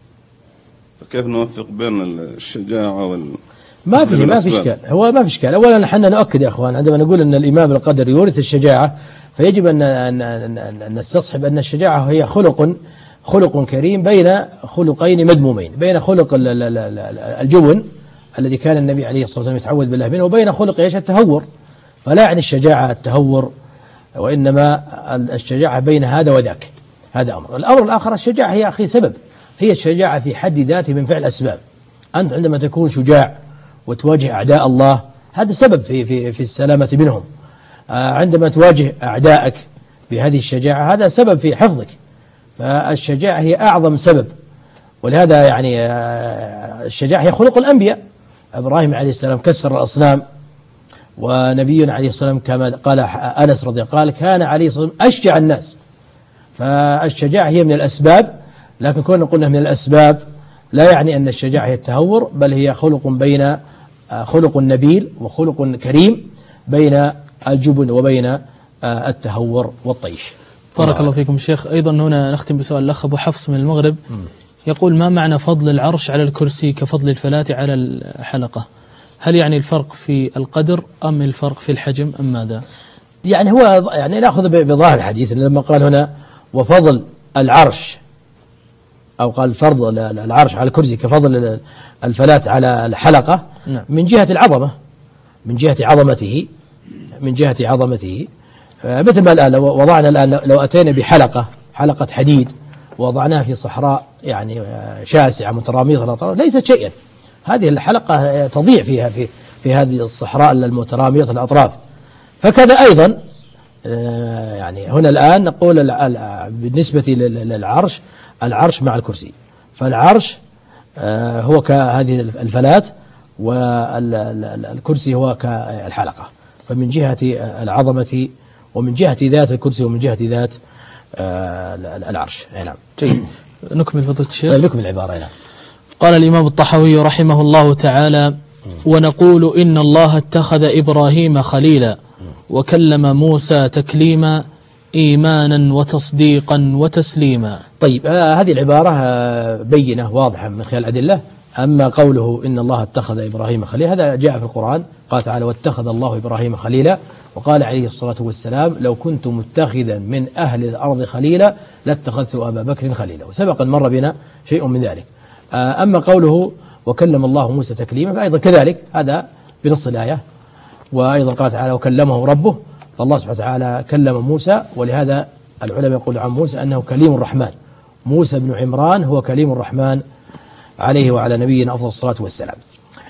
Speaker 6: فكيف نوفق بين الشجاعة وال
Speaker 4: ما في ما في إشكال، هو ما في إشكال. أولا نحن نؤكد يا أخوان عندما نقول أن الإيمان بالقدر يورث الشجاعة، فيجب أن أن نستصحب أن الشجاعة هي خلق خلق كريم بين خلقين مذمومين، بين خلق الجبن الذي كان النبي عليه الصلاة والسلام يتعوذ بالله منه، وبين خلق ايش؟ التهور. فلا يعني الشجاعة التهور، وإنما الشجاعة بين هذا وذاك، هذا أمر. الأمر الآخر الشجاعة هي أخي سبب، هي الشجاعة في حد ذاته من فعل أسباب. أنت عندما تكون شجاع وتواجه أعداء الله هذا سبب في في في السلامة منهم. عندما تواجه أعدائك بهذه الشجاعة هذا سبب في حفظك. فالشجاعة هي أعظم سبب، ولهذا يعني الشجاعة هي خلق الأنبياء. إبراهيم عليه السلام كسر الأصنام، ونبينا عليه السلام كما قال أنس رضي الله عنه قال كان عليه الصلاة والسلام أشجع الناس. فالشجاعة هي من الأسباب، لكن كنا قلنا من الأسباب لا يعني أن الشجاعة هي التهور، بل هي خلق بين خلق نبيل وخلق كريم بين الجبن وبين التهور والطيش.
Speaker 3: بارك الله فيكم شيخ. أيضا هنا نختم بسؤال الأخ أبو حفص من المغرب، يقول ما معنى فضل العرش على الكرسي كفضل الفلاة على الحلقة؟ هل يعني الفرق في القدر أم الفرق في الحجم أم ماذا؟
Speaker 4: يعني هو يعني نأخذ بظاهر الحديث لما قال هنا وفضل العرش، أو قال فرض العرش على الكرسي كفضل الفلاة على الحلقة،
Speaker 3: نعم.
Speaker 4: من جهة العظمة، من جهة عظمته، من جهة عظمته. مثل ما الآن لو وضعنا الآن لو أتينا بحلقة حلقة حديد ووضعناها في صحراء يعني شاسعة مترامية الأطراف ليست شيئا، هذه الحلقة تضيع فيها في في هذه الصحراء المترامية الأطراف. فكذا أيضا يعني هنا الآن نقول بالنسبة للعرش، العرش مع الكرسي، فالعرش هو كهذه الفلاة والكرسي هو كالحلقة. فمن جهة العظمة ومن جهة ذات الكرسي ومن جهة ذات العرش. نعم.
Speaker 3: جيد. نكمل فضيلة الشيخ.
Speaker 4: نكمل العبارة. نعم.
Speaker 3: قال الإمام الطحاوي رحمه الله تعالى: ونقول إن الله اتخذ إبراهيم خليلا وكلم موسى تكليما إيمانا وتصديقا وتسليما.
Speaker 4: طيب آه هذه العبارة آه بينة واضحة من خلال الأدلة. أما قوله إن الله اتخذ إبراهيم خليلا هذا جاء في القرآن، قال تعالى واتخذ الله إبراهيم خليلا، وقال عليه الصلاة والسلام لو كنت متخذا من أهل الأرض خليلا لاتخذت أبا بكر خليلا، وسبق أن مر بنا شيء من ذلك. آه أما قوله وكلم الله موسى تكليما فأيضا كذلك هذا بنص الآية. وأيضا قال تعالى وكلمه ربه، فالله سبحانه وتعالى كلم موسى، ولهذا العلماء يقول عن موسى أنه كليم الرحمن. موسى بن عمران هو كليم الرحمن عليه وعلى نبينا أفضل الصلاة والسلام.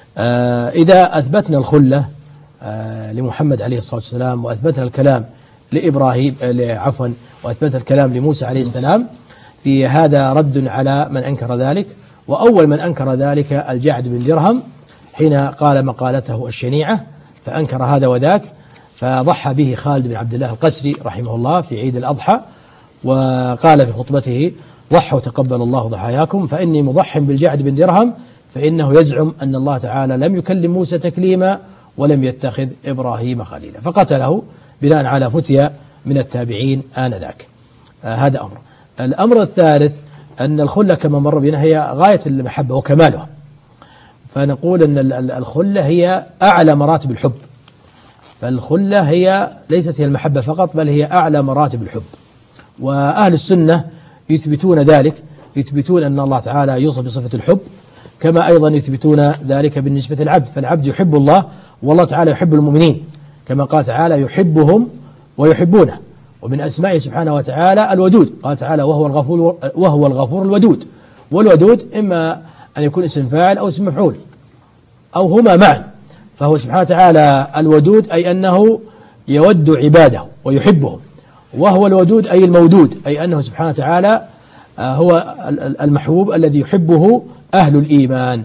Speaker 4: آه إذا أثبتنا الخلة آه لمحمد عليه الصلاة والسلام وأثبتنا الكلام لإبراهيم عفوا وأثبت الكلام لموسى عليه السلام، في هذا رد على من أنكر ذلك. وأول من أنكر ذلك الجعد بن درهم حين قال مقالته الشنيعة، فأنكر هذا وذاك، فضحى به خالد بن عبد الله القسري رحمه الله في عيد الأضحى، وقال في خطبته: ضحوا تقبل الله ضحاياكم، فإني مضح بالجعد بن درهم فإنه يزعم أن الله تعالى لم يكلم موسى تكليما ولم يتخذ إبراهيم خليلا، فقتله بناء على فتيا من التابعين آنذاك. آه هذا أمر. الأمر الثالث أن الخلة كما مر بنا هي غاية المحبة وكمالها، فنقول أن الخلة هي أعلى مراتب الحب، فالخلة هي ليست هي المحبة فقط بل هي أعلى مراتب الحب. وأهل السنة يثبتون ذلك، يثبتون أن الله تعالى يوصف بصفة الحب، كما أيضا يثبتون ذلك بالنسبة للعبد، فالعبد يحب الله والله تعالى يحب المؤمنين، كما قال تعالى: يحبهم ويحبونه. ومن أسمائه سبحانه وتعالى الودود، قال تعالى: وهو الغفور وهو الغفور الودود. والودود إما أن يكون اسم فاعل أو اسم مفعول أو هما معا، فهو سبحانه وتعالى الودود أي أنه يود عباده ويحبهم، وهو الودود أي المودود أي أنه سبحانه وتعالى هو المحبوب الذي يحبه أهل الإيمان.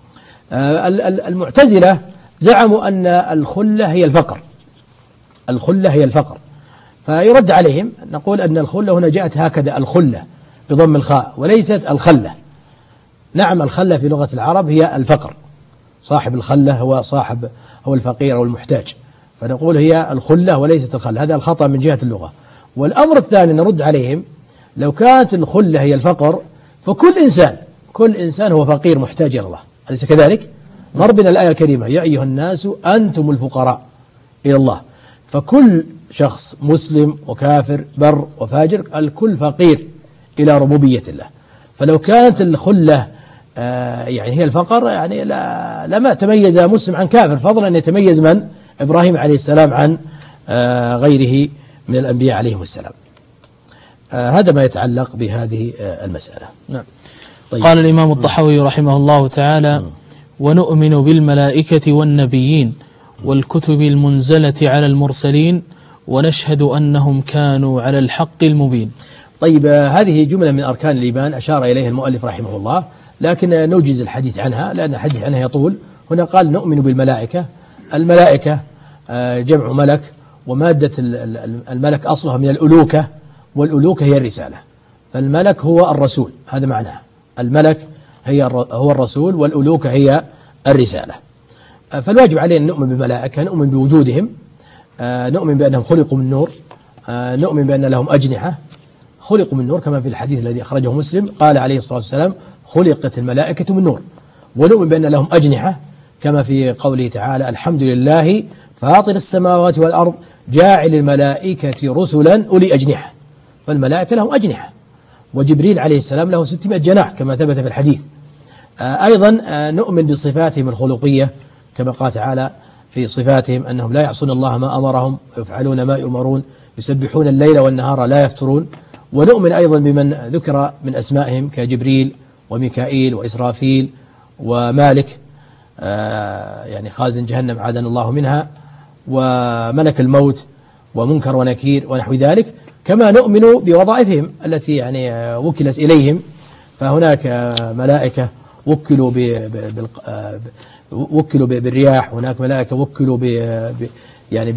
Speaker 4: المعتزلة زعموا أن الخلة هي الفقر، الخلة هي الفقر، فيرد عليهم نقول أن الخلة هنا جاءت هكذا الخلة بضم الخاء وليست الخلة. نعم الخلة في لغة العرب هي الفقر، صاحب الخلة هو صاحب هو الفقير أو المحتاج، فنقول هي الخلة وليست الخلة، هذا الخطأ من جهة اللغة. والأمر الثاني نرد عليهم: لو كانت الخلة هي الفقر فكل إنسان كل إنسان هو فقير محتاج إلى الله، أليس كذلك؟ مر بنا الآية الكريمة: يا أيها الناس أنتم الفقراء إلى الله، فكل شخص مسلم وكافر بر وفاجر الكل فقير إلى ربوبية الله. فلو كانت الخلة آه يعني هي الفقر يعني لا لما تميز مسلم عن كافر، فضلا أن يتميز من؟ إبراهيم عليه السلام عن آه غيره من الأنبياء عليهم السلام. آه هذا ما يتعلق بهذه آه المسألة.
Speaker 3: نعم. طيب. قال الإمام الطحاوي رحمه الله تعالى: ونؤمن بالملائكة والنبيين والكتب المنزلة على المرسلين ونشهد أنهم كانوا على الحق المبين.
Speaker 4: طيب هذه جملة من أركان الإيمان أشار إليها المؤلف رحمه الله، لكن نوجز الحديث عنها لأن الحديث عنها يطول. هنا قال نؤمن بالملائكة. الملائكة جمع ملك، ومادة الملك أصلها من الألوكة، والألوكة هي الرسالة، فالملك هو الرسول، هذا معناه. الملك هي هو الرسول والألوكة هي الرسالة. فالواجب علينا أن نؤمن بالملائكة، نؤمن بوجودهم، نؤمن بأنهم خلقوا من نور، نؤمن بأن لهم أجنحة، خلقوا من نور كما في الحديث الذي أخرجه مسلم قال عليه الصلاة والسلام: خلقت الملائكة من نور. ونؤمن بأن لهم أجنحة كما في قوله تعالى: الحمد لله فاطر السماوات والأرض جاعل الملائكة رسلا أولي أجنحة، فالملائكة لهم أجنحة. وجبريل عليه السلام له ستمائة جناح كما ثبت في الحديث. أيضا نؤمن بصفاتهم الخلقية كما قال تعالى في صفاتهم أنهم لا يعصون الله ما أمرهم ويفعلون ما يؤمرون يسبحون الليل والنهار لا يفترون. ونؤمن أيضا بمن ذكر من أسمائهم كجبريل وميكائيل وإسرافيل ومالك آه يعني خازن جهنم عاذنا الله منها، وملك الموت ومنكر ونكير ونحو ذلك. كما نؤمن بوظائفهم التي يعني آه وكلت إليهم، فهناك آه ملائكة وكلوا ب ب آه وكلوا بالرياح، هناك ملائكة وكلوا ب يعني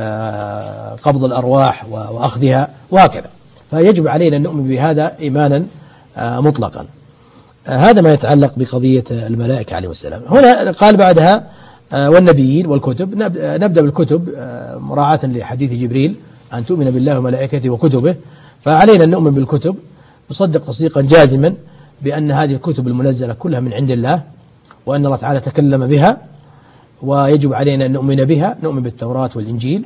Speaker 4: بقبض الأرواح وأخذها وهكذا. فيجب علينا أن نؤمن بهذا إيمانا مطلقا. هذا ما يتعلق بقضية الملائكة عليهم السلام. هنا قال بعدها والنبيين والكتب. نبدأ بالكتب مراعاة لحديث جبريل أن تؤمن بالله وملائكته وكتبه، فعلينا أن نؤمن بالكتب، نصدق تصديقا جازما بأن هذه الكتب المنزلة كلها من عند الله، وأن الله تعالى تكلم بها، ويجب علينا أن نؤمن بها، نؤمن بالتوراة والإنجيل.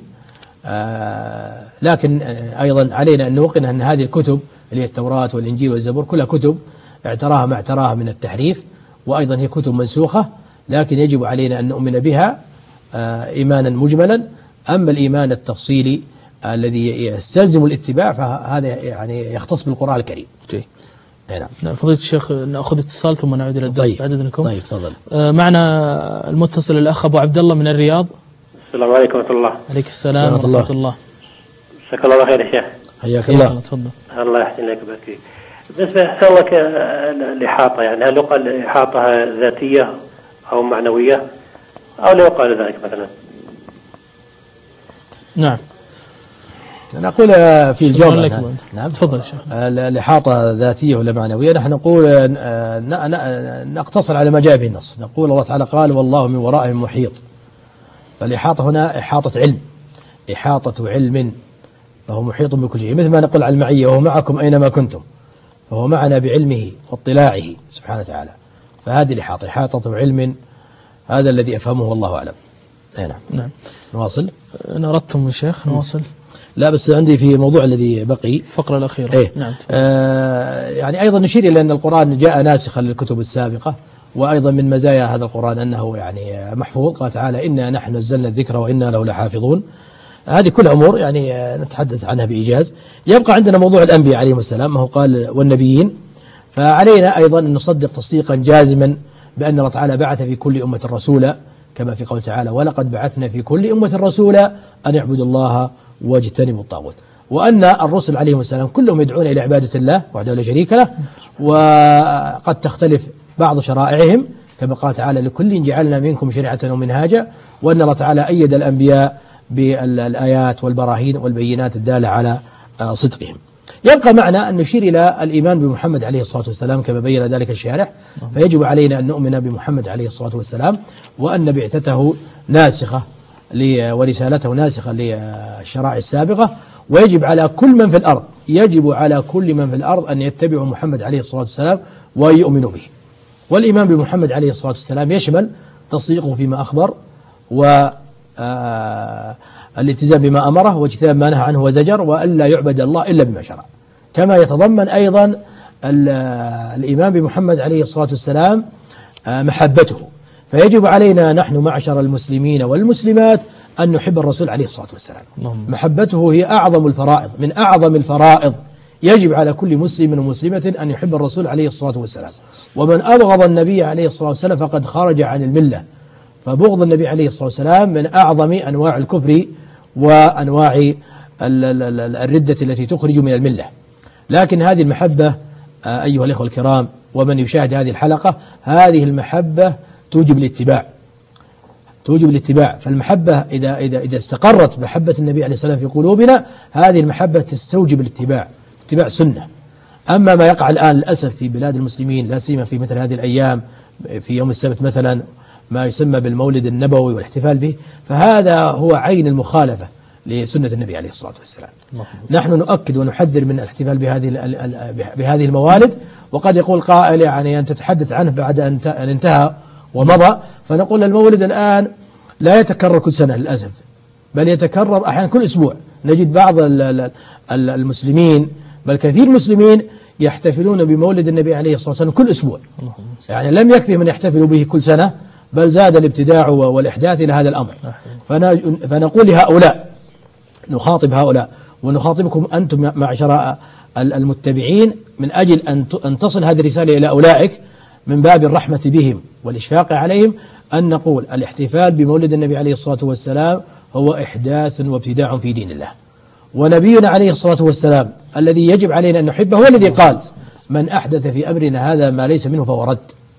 Speaker 4: آه لكن أيضا علينا أن نوقن أن هذه الكتب اللي هي التوراة والإنجيل والزبور كلها كتب اعتراها ما اعتراها من التحريف، وأيضا هي كتب منسوخة، لكن يجب علينا أن نؤمن بها آه إيمانا مجملا. أما الإيمان التفصيلي آه الذي يستلزم الاتباع فهذا يعني يختص بالقرآن الكريم.
Speaker 3: جي.
Speaker 4: نعم.
Speaker 3: نعم فضيلة الشيخ نأخذ اتصال ثم نعود إلى الدرس.
Speaker 4: طيب.
Speaker 3: بعد إذنكم.
Speaker 4: طيب تفضل.
Speaker 3: آه معنا المتصل الأخ أبو عبد الله من الرياض.
Speaker 7: السلام عليكم ورحمة الله.
Speaker 3: عليك السلام ورحمة الله.
Speaker 7: جزاك الله خير يا شيخ.
Speaker 4: حياك الله.
Speaker 3: تفضل.
Speaker 7: الله يحسن لك ويبارك فيك. بالنسبة أحسن لك الإحاطة، يعني هل يقال إحاطة ذاتية أو معنوية أو لا يقال ذلك مثلا؟
Speaker 3: نعم.
Speaker 4: أنا أقول في الجواب.
Speaker 3: نعم تفضل شيخ.
Speaker 4: الإحاطة ذاتية ولا معنوية؟ نحن نقول نقتصر على ما جاء به النص. نقول الله تعالى قال والله من ورائهم محيط. فالإحاطة هنا إحاطة علم، إحاطة علم، فهو محيط بكل شيء، مثل ما نقول على المعية وهو معكم أينما كنتم، فهو معنا بعلمه واطلاعه سبحانه وتعالى. فهذه الإحاطة إحاطة علم، هذا الذي أفهمه والله أعلم. أي نعم.
Speaker 3: نعم.
Speaker 4: نواصل.
Speaker 3: أردتم يا شيخ نواصل؟
Speaker 4: لا بس عندي في موضوع الذي بقي
Speaker 3: الفقرة الأخيرة.
Speaker 4: إيه؟
Speaker 3: نعم.
Speaker 4: آه يعني أيضا نشير إلى أن القرآن جاء ناسخا للكتب السابقة، وأيضا من مزايا هذا القرآن أنه يعني محفوظ. قال تعالى إنا نحن نزلنا الذكر وإنا له لحافظون. هذه كل أمور يعني نتحدث عنها بإيجاز. يبقى عندنا موضوع الأنبياء عليهم السلام، ما هو قال والنبيين، فعلينا أيضا أن نصدق تصديقا جازما بأن الله تعالى بعث في كل أمة رسولا، كما في قول تعالى ولقد بعثنا في كل أمة رسولا أن يعبدوا الله واجتنبوا الطاغوت، وأن الرسل عليهم السلام كلهم يدعون إلى عبادة الله وحده لا شريك له، وقد تختلف بعض شرائعهم كما قال تعالى لكل جعلنا منكم شريعة ومنهاجا، وأن الله تعالى أيد الأنبياء بالآيات والبراهين والبينات الدالة على صدقهم. يبقى معنا أن نشير إلى الإيمان بمحمد عليه الصلاة والسلام كما بين ذلك الشارح، فيجب علينا أن نؤمن بمحمد عليه الصلاة والسلام، وأن بعثته ناسخة ورسالته ناسخة للشرائع السابقة، ويجب على كل من في الأرض يجب على كل من في الأرض أن يتبعوا محمد عليه الصلاة والسلام ويؤمنوا به. والإيمان بمحمد عليه الصلاة والسلام يشمل تصديقه فيما أخبر، و الالتزام بما أمره واجتناب ما نهى عنه وزجر، وألا يعبد الله إلا بما شرع. كما يتضمن أيضا الإيمان بمحمد عليه الصلاة والسلام محبته، فيجب علينا نحن معشر المسلمين والمسلمات أن نحب الرسول عليه الصلاة والسلام. محبته هي أعظم الفرائض، من أعظم الفرائض. يجب على كل مسلم ومسلمة أن يحب الرسول عليه الصلاة والسلام، ومن أبغض النبي عليه الصلاة والسلام فقد خرج عن الملة. فبغض النبي عليه الصلاة والسلام من أعظم أنواع الكفر وأنواع الردة التي تخرج من الملة. لكن هذه المحبة أيها الإخوة الكرام ومن يشاهد هذه الحلقة، هذه المحبة توجب الاتباع، توجب الاتباع. فالمحبة إذا إذا إذا استقرت محبة النبي عليه الصلاة والسلام في قلوبنا، هذه المحبة تستوجب الاتباع، اتباع سنة. أما ما يقع الآن للأسف في بلاد المسلمين، لا سيما في مثل هذه الأيام، في يوم السبت مثلا، ما يسمى بالمولد النبوي والاحتفال به، فهذا هو عين المخالفة لسنة النبي عليه الصلاة والسلام. نحن نؤكد ونحذر من الاحتفال بهذه بهذه الموالد، وقد يقول قائل يعني أن تتحدث عنه بعد أن انتهى ومضى، فنقول المولد الآن لا يتكرر كل سنة للأسف، بل يتكرر أحيانا كل أسبوع. نجد بعض المسلمين بل كثير المسلمين يحتفلون بمولد النبي عليه الصلاة والسلام كل أسبوع، يعني لم يكفي من يحتفلوا به كل سنة، بل زاد الابتداع والإحداث إلى هذا الأمر. فنقول لهؤلاء، نخاطب هؤلاء ونخاطبكم أنتم معشر المتبعين، من أجل أن تصل هذه الرسالة إلى أولئك من باب الرحمة بهم والإشفاق عليهم، أن نقول الاحتفال بمولد النبي عليه الصلاة والسلام هو إحداث وابتداع في دين الله. ونبينا عليه الصلاة والسلام الذي يجب علينا أن نحبه هو الذي قال من أحدث في أمرنا هذا ما ليس منه فهو رد.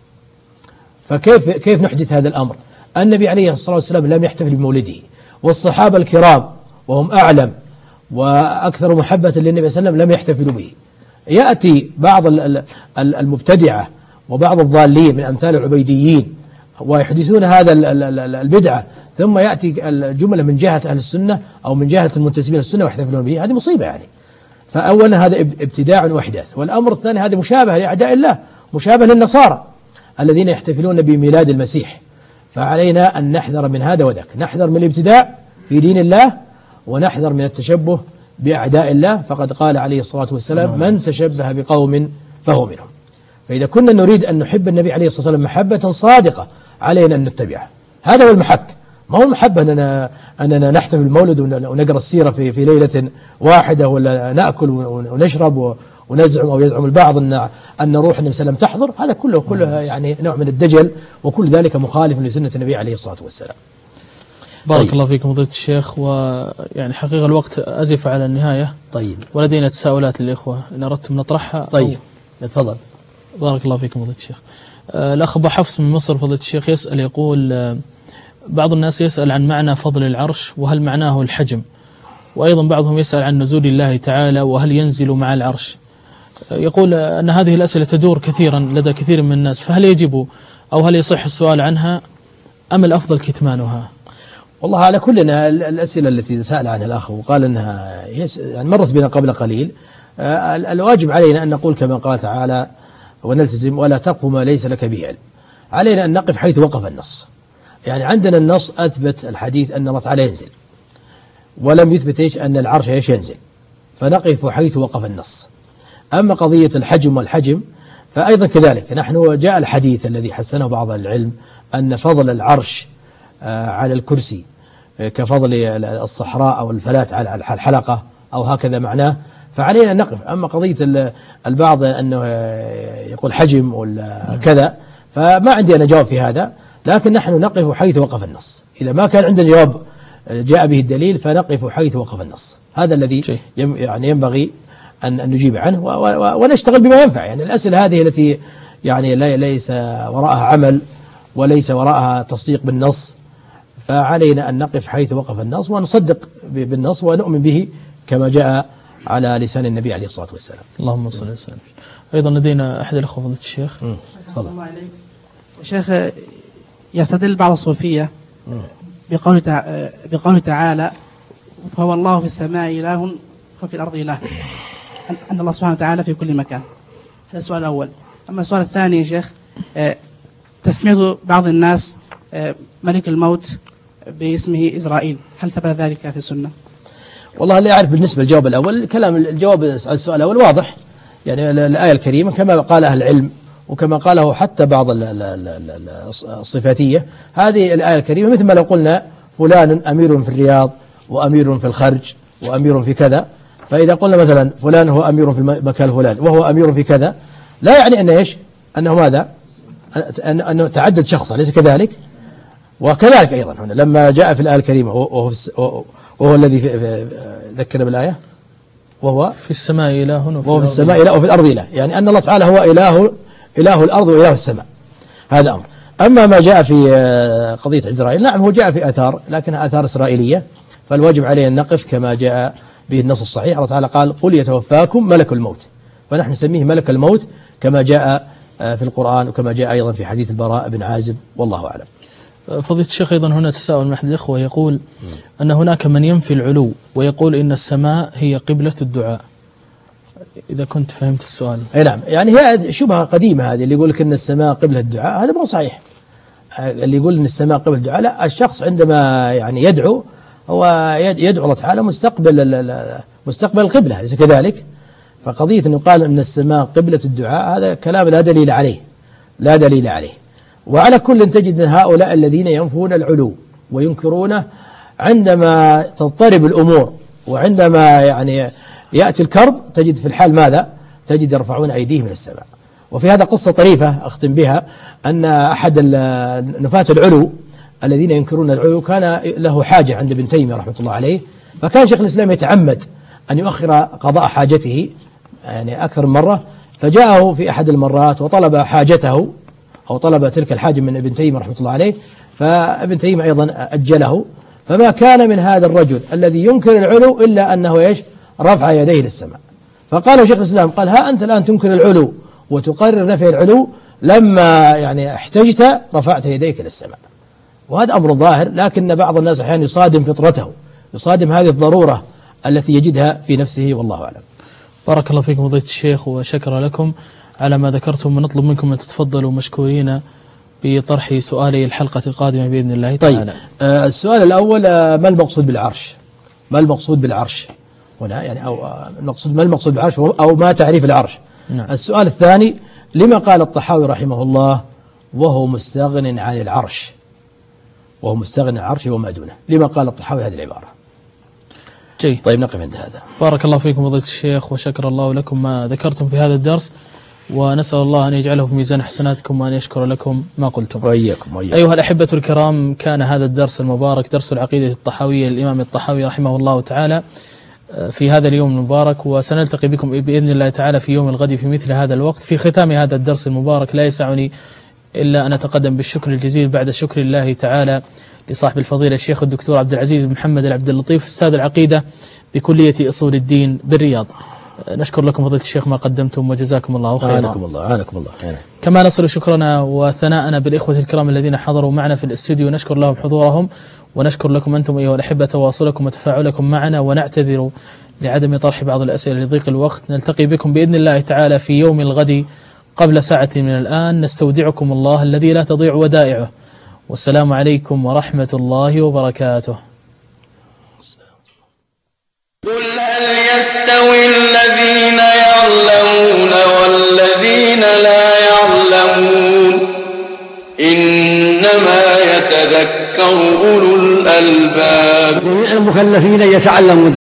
Speaker 4: فكيف كيف نحدث هذا الأمر؟ النبي عليه الصلاة والسلام لم يحتفل بمولده، والصحابة الكرام وهم أعلم وأكثر محبة للنبي صلى الله عليه وسلم لم يحتفلوا به. يأتي بعض المبتدعة وبعض الضالين من أمثال العبيديين ويحدثون هذا البدعة، ثم يأتي الجملة من جهة أهل السنة أو من جهة المنتسبين للسنة ويحتفلون به. هذه مصيبة يعني. فأولا هذا ابتداع وإحداث، والأمر الثاني هذا مشابه لأعداء الله، مشابه للنصارى الذين يحتفلون بميلاد المسيح. فعلينا أن نحذر من هذا وذاك، نحذر من الابتداع في دين الله، ونحذر من التشبه بأعداء الله. فقد قال عليه الصلاة والسلام من تشبه بقوم فهو منهم. فإذا كنا نريد أن نحب النبي عليه الصلاة والسلام محبة صادقة، علينا أن نتبعه. هذا هو المحك، ما هو المحبة أننا, أننا نحتفل بالمولد ونقرأ السيرة في, في ليلة واحدة، ولا نأكل ونشرب ونزعم أو يزعم البعض أن أن روح النبي صلى الله عليه وسلم تحضر. هذا كله كله يعني نوع من الدجل، وكل ذلك مخالف لسنة النبي عليه الصلاة والسلام.
Speaker 3: بارك
Speaker 4: طيب.
Speaker 3: الله فيكم فضيلة الشيخ. ويعني حقيقة الوقت أزف على النهاية.
Speaker 4: طيب.
Speaker 3: ولدينا تساؤلات للإخوة إن أردتم نطرحها.
Speaker 4: طيب تفضل.
Speaker 3: بارك الله فيكم فضيلة الشيخ. آه الأخ أبو حفص من مصر فضيلة الشيخ يسأل يقول آه بعض الناس يسأل عن معنى فضل العرش وهل معناه الحجم، وأيضا بعضهم يسأل عن نزول الله تعالى وهل ينزل مع العرش. آه يقول آه أن هذه الأسئلة تدور كثيرا لدى كثير من الناس، فهل يجب أو هل يصح السؤال عنها أم الأفضل كتمانها؟
Speaker 4: والله على كلنا الأسئلة التي سأل عنها الأخ وقال أنها يعني مرت بنا قبل قليل، آه الواجب علينا أن نقول كما قال تعالى ونلتزم ولا تقف ما ليس لك به علم. علينا أن نقف حيث وقف النص. يعني عندنا النص أثبت الحديث أن الله تعالى ينزل، ولم يثبت إيش أن العرش إيش ينزل، فنقف حيث وقف النص. أما قضية الحجم والحجم فأيضا كذلك، نحن جاء الحديث الذي حسنه بعض العلم أن فضل العرش على الكرسي كفضل الصحراء أو الفلاة على الحلقة أو هكذا معناه، فعلينا أن نقف. أما قضية البعض أنه يقول حجم ولا كذا فما عندي أنا جواب في هذا، لكن نحن نقف حيث وقف النص. إذا ما كان عندنا جواب جاء به الدليل فنقف حيث وقف النص. هذا الذي يعني ينبغي أن نجيب عنه ونشتغل بما ينفع. يعني الأسئلة هذه التي يعني ليس وراءها عمل وليس وراءها تصديق بالنص، فعلينا أن نقف حيث وقف النص ونصدق بالنص ونؤمن به كما جاء على لسان النبي عليه الصلاة والسلام.
Speaker 3: اللهم صل وسلم. أيضا لدينا أحد الأخوة فضيلة الشيخ.
Speaker 4: تفضل.
Speaker 8: شيخ، يستدل بعض الصوفية بقوله تع... بقوله تعالى فهو الله في السماء إله وفي الأرض إله، أن الله سبحانه وتعالى في كل مكان. هذا السؤال الأول. أما السؤال الثاني يا شيخ، تسمية بعض الناس ملك الموت باسمه إزرائيل، هل ثبت ذلك في السنة؟
Speaker 4: والله لا أعرف بالنسبة للجواب الأول. كلام الجواب على السؤال الأول واضح، يعني الآية الكريمة كما قال أهل العلم وكما قاله حتى بعض الصفاتية، هذه الآية الكريمة مثل ما لو قلنا فلان أمير في الرياض وأمير في الخرج وأمير في كذا، فإذا قلنا مثلا فلان هو أمير في المكان الفلاني وهو أمير في كذا، لا يعني أنه إيش؟ أنه ماذا؟ أنه تعدد شخص، أليس كذلك؟ وكذلك أيضا هنا لما جاء في الآية الكريمة وهو, وهو الذي ذكر بالآية وهو
Speaker 3: في السماء إله
Speaker 4: وهو في السماء إله وفي الأرض إله، يعني أن الله تعالى هو إله إله الأرض وإله السماء. هذا أمر. أما ما جاء في قضية إسرائيل، نعم هو جاء في آثار لكنها آثار إسرائيلية، فالواجب علينا أن نقف كما جاء به النص الصحيح. الله تعالى قال قل يتوفاكم ملك الموت، فنحن نسميه ملك الموت كما جاء في القرآن وكما جاء أيضا في حديث البراء بن عازب، والله أعلم.
Speaker 3: فضيلة الشيخ أيضا هنا تساؤل من أحد الإخوة يقول أن هناك من ينفي العلو ويقول إن السماء هي قبلة الدعاء، إذا كنت فهمت السؤال.
Speaker 4: أي نعم، يعني هي شبهة قديمة هذه اللي يقول لك إن السماء قبلة الدعاء، هذا مو صحيح. اللي يقول إن السماء قبلة الدعاء، لا، الشخص عندما يعني يدعو هو يدعو الله تعالى مستقبل مستقبل القبلة، أليس كذلك؟ فقضية أن يقال أن السماء قبلة الدعاء هذا كلام لا دليل عليه، لا دليل عليه. وعلى كل تجد أن هؤلاء الذين ينفون العلو وينكرونه عندما تضطرب الأمور وعندما يعني يأتي الكرب تجد في الحال ماذا؟ تجد يرفعون أيديهم من السماء. وفي هذا قصة طريفة أختم بها، أن أحد نفاة العلو الذين ينكرون العلو كان له حاجة عند ابن تيمية رحمة الله عليه، فكان شيخ الإسلام يتعمد أن يؤخر قضاء حاجته يعني أكثر من مرة، فجاءه في أحد المرات وطلب حاجته أو طلب تلك الحاجة من ابن تيمية رحمة الله عليه، فابن تيمية أيضا أجله، فما كان من هذا الرجل الذي ينكر العلو إلا أنه إيش؟ رفع يديه للسماء. فقال شيخ الإسلام قال ها أنت الآن تنكر العلو وتقرر نفي العلو، لما يعني احتجت رفعت يديك للسماء. وهذا أمر ظاهر، لكن بعض الناس أحيانا يصادم فطرته، يصادم هذه الضرورة التي يجدها في نفسه، والله أعلم.
Speaker 3: بارك الله فيكم فضيلة الشيخ وشكر لكم على ما ذكرتم، ونطلب منكم أن تتفضلوا مشكورين بطرح سؤالي الحلقة القادمة بإذن الله تعالى.
Speaker 4: طيب، آه السؤال الأول، آه ما المقصود بالعرش؟ ما المقصود بالعرش هنا؟ يعني أو آه المقصود ما المقصود بالعرش أو ما تعريف العرش؟
Speaker 3: نعم.
Speaker 4: السؤال الثاني، لما قال الطحاوي رحمه الله وهو مستغن عن العرش، وهو مستغن عن العرش وما دونه، لما قال الطحاوي هذه العبارة؟
Speaker 3: جيد.
Speaker 4: طيب نقف عند هذا.
Speaker 3: بارك الله فيكم فضيلة الشيخ وشكر الله لكم ما ذكرتم في هذا الدرس. ونسأل الله أن يجعله في ميزان حسناتكم وأن يشكر لكم ما قلتم.
Speaker 4: وإياكم وإياكم.
Speaker 3: أيها الأحبة الكرام، كان هذا الدرس المبارك درس العقيدة الطحاوية للإمام الطحاوي رحمه الله تعالى في هذا اليوم المبارك، وسنلتقي بكم بإذن الله تعالى في يوم الغد في مثل هذا الوقت. في ختام هذا الدرس المبارك لا يسعني إلا أن أتقدم بالشكر الجزيل بعد شكر الله تعالى لصاحب الفضيلة الشيخ الدكتور عبد العزيز بن محمد العبد اللطيف أستاذ العقيدة بكلية أصول الدين بالرياض. نشكر لكم فضيلة الشيخ ما قدمتم وجزاكم الله خيرا.
Speaker 4: عانكم الله عانكم الله.
Speaker 3: كما نصل شكرنا وثناءنا بالإخوة الكرام الذين حضروا معنا في الاستوديو، نشكر لهم حضورهم ونشكر لكم أنتم أيها الأحبة تواصلكم وتفاعلكم معنا، ونعتذر لعدم طرح بعض الأسئلة لضيق الوقت. نلتقي بكم بإذن الله تعالى في يوم الغد قبل ساعة من الآن. نستودعكم الله الذي لا تضيع ودائعه، والسلام عليكم ورحمة الله وبركاته.
Speaker 1: قل هل يستوي الذين يعلمون والذين لا يعلمون إنما يتذكر أولو الألباب.
Speaker 2: جميع المكلفين يتعلمون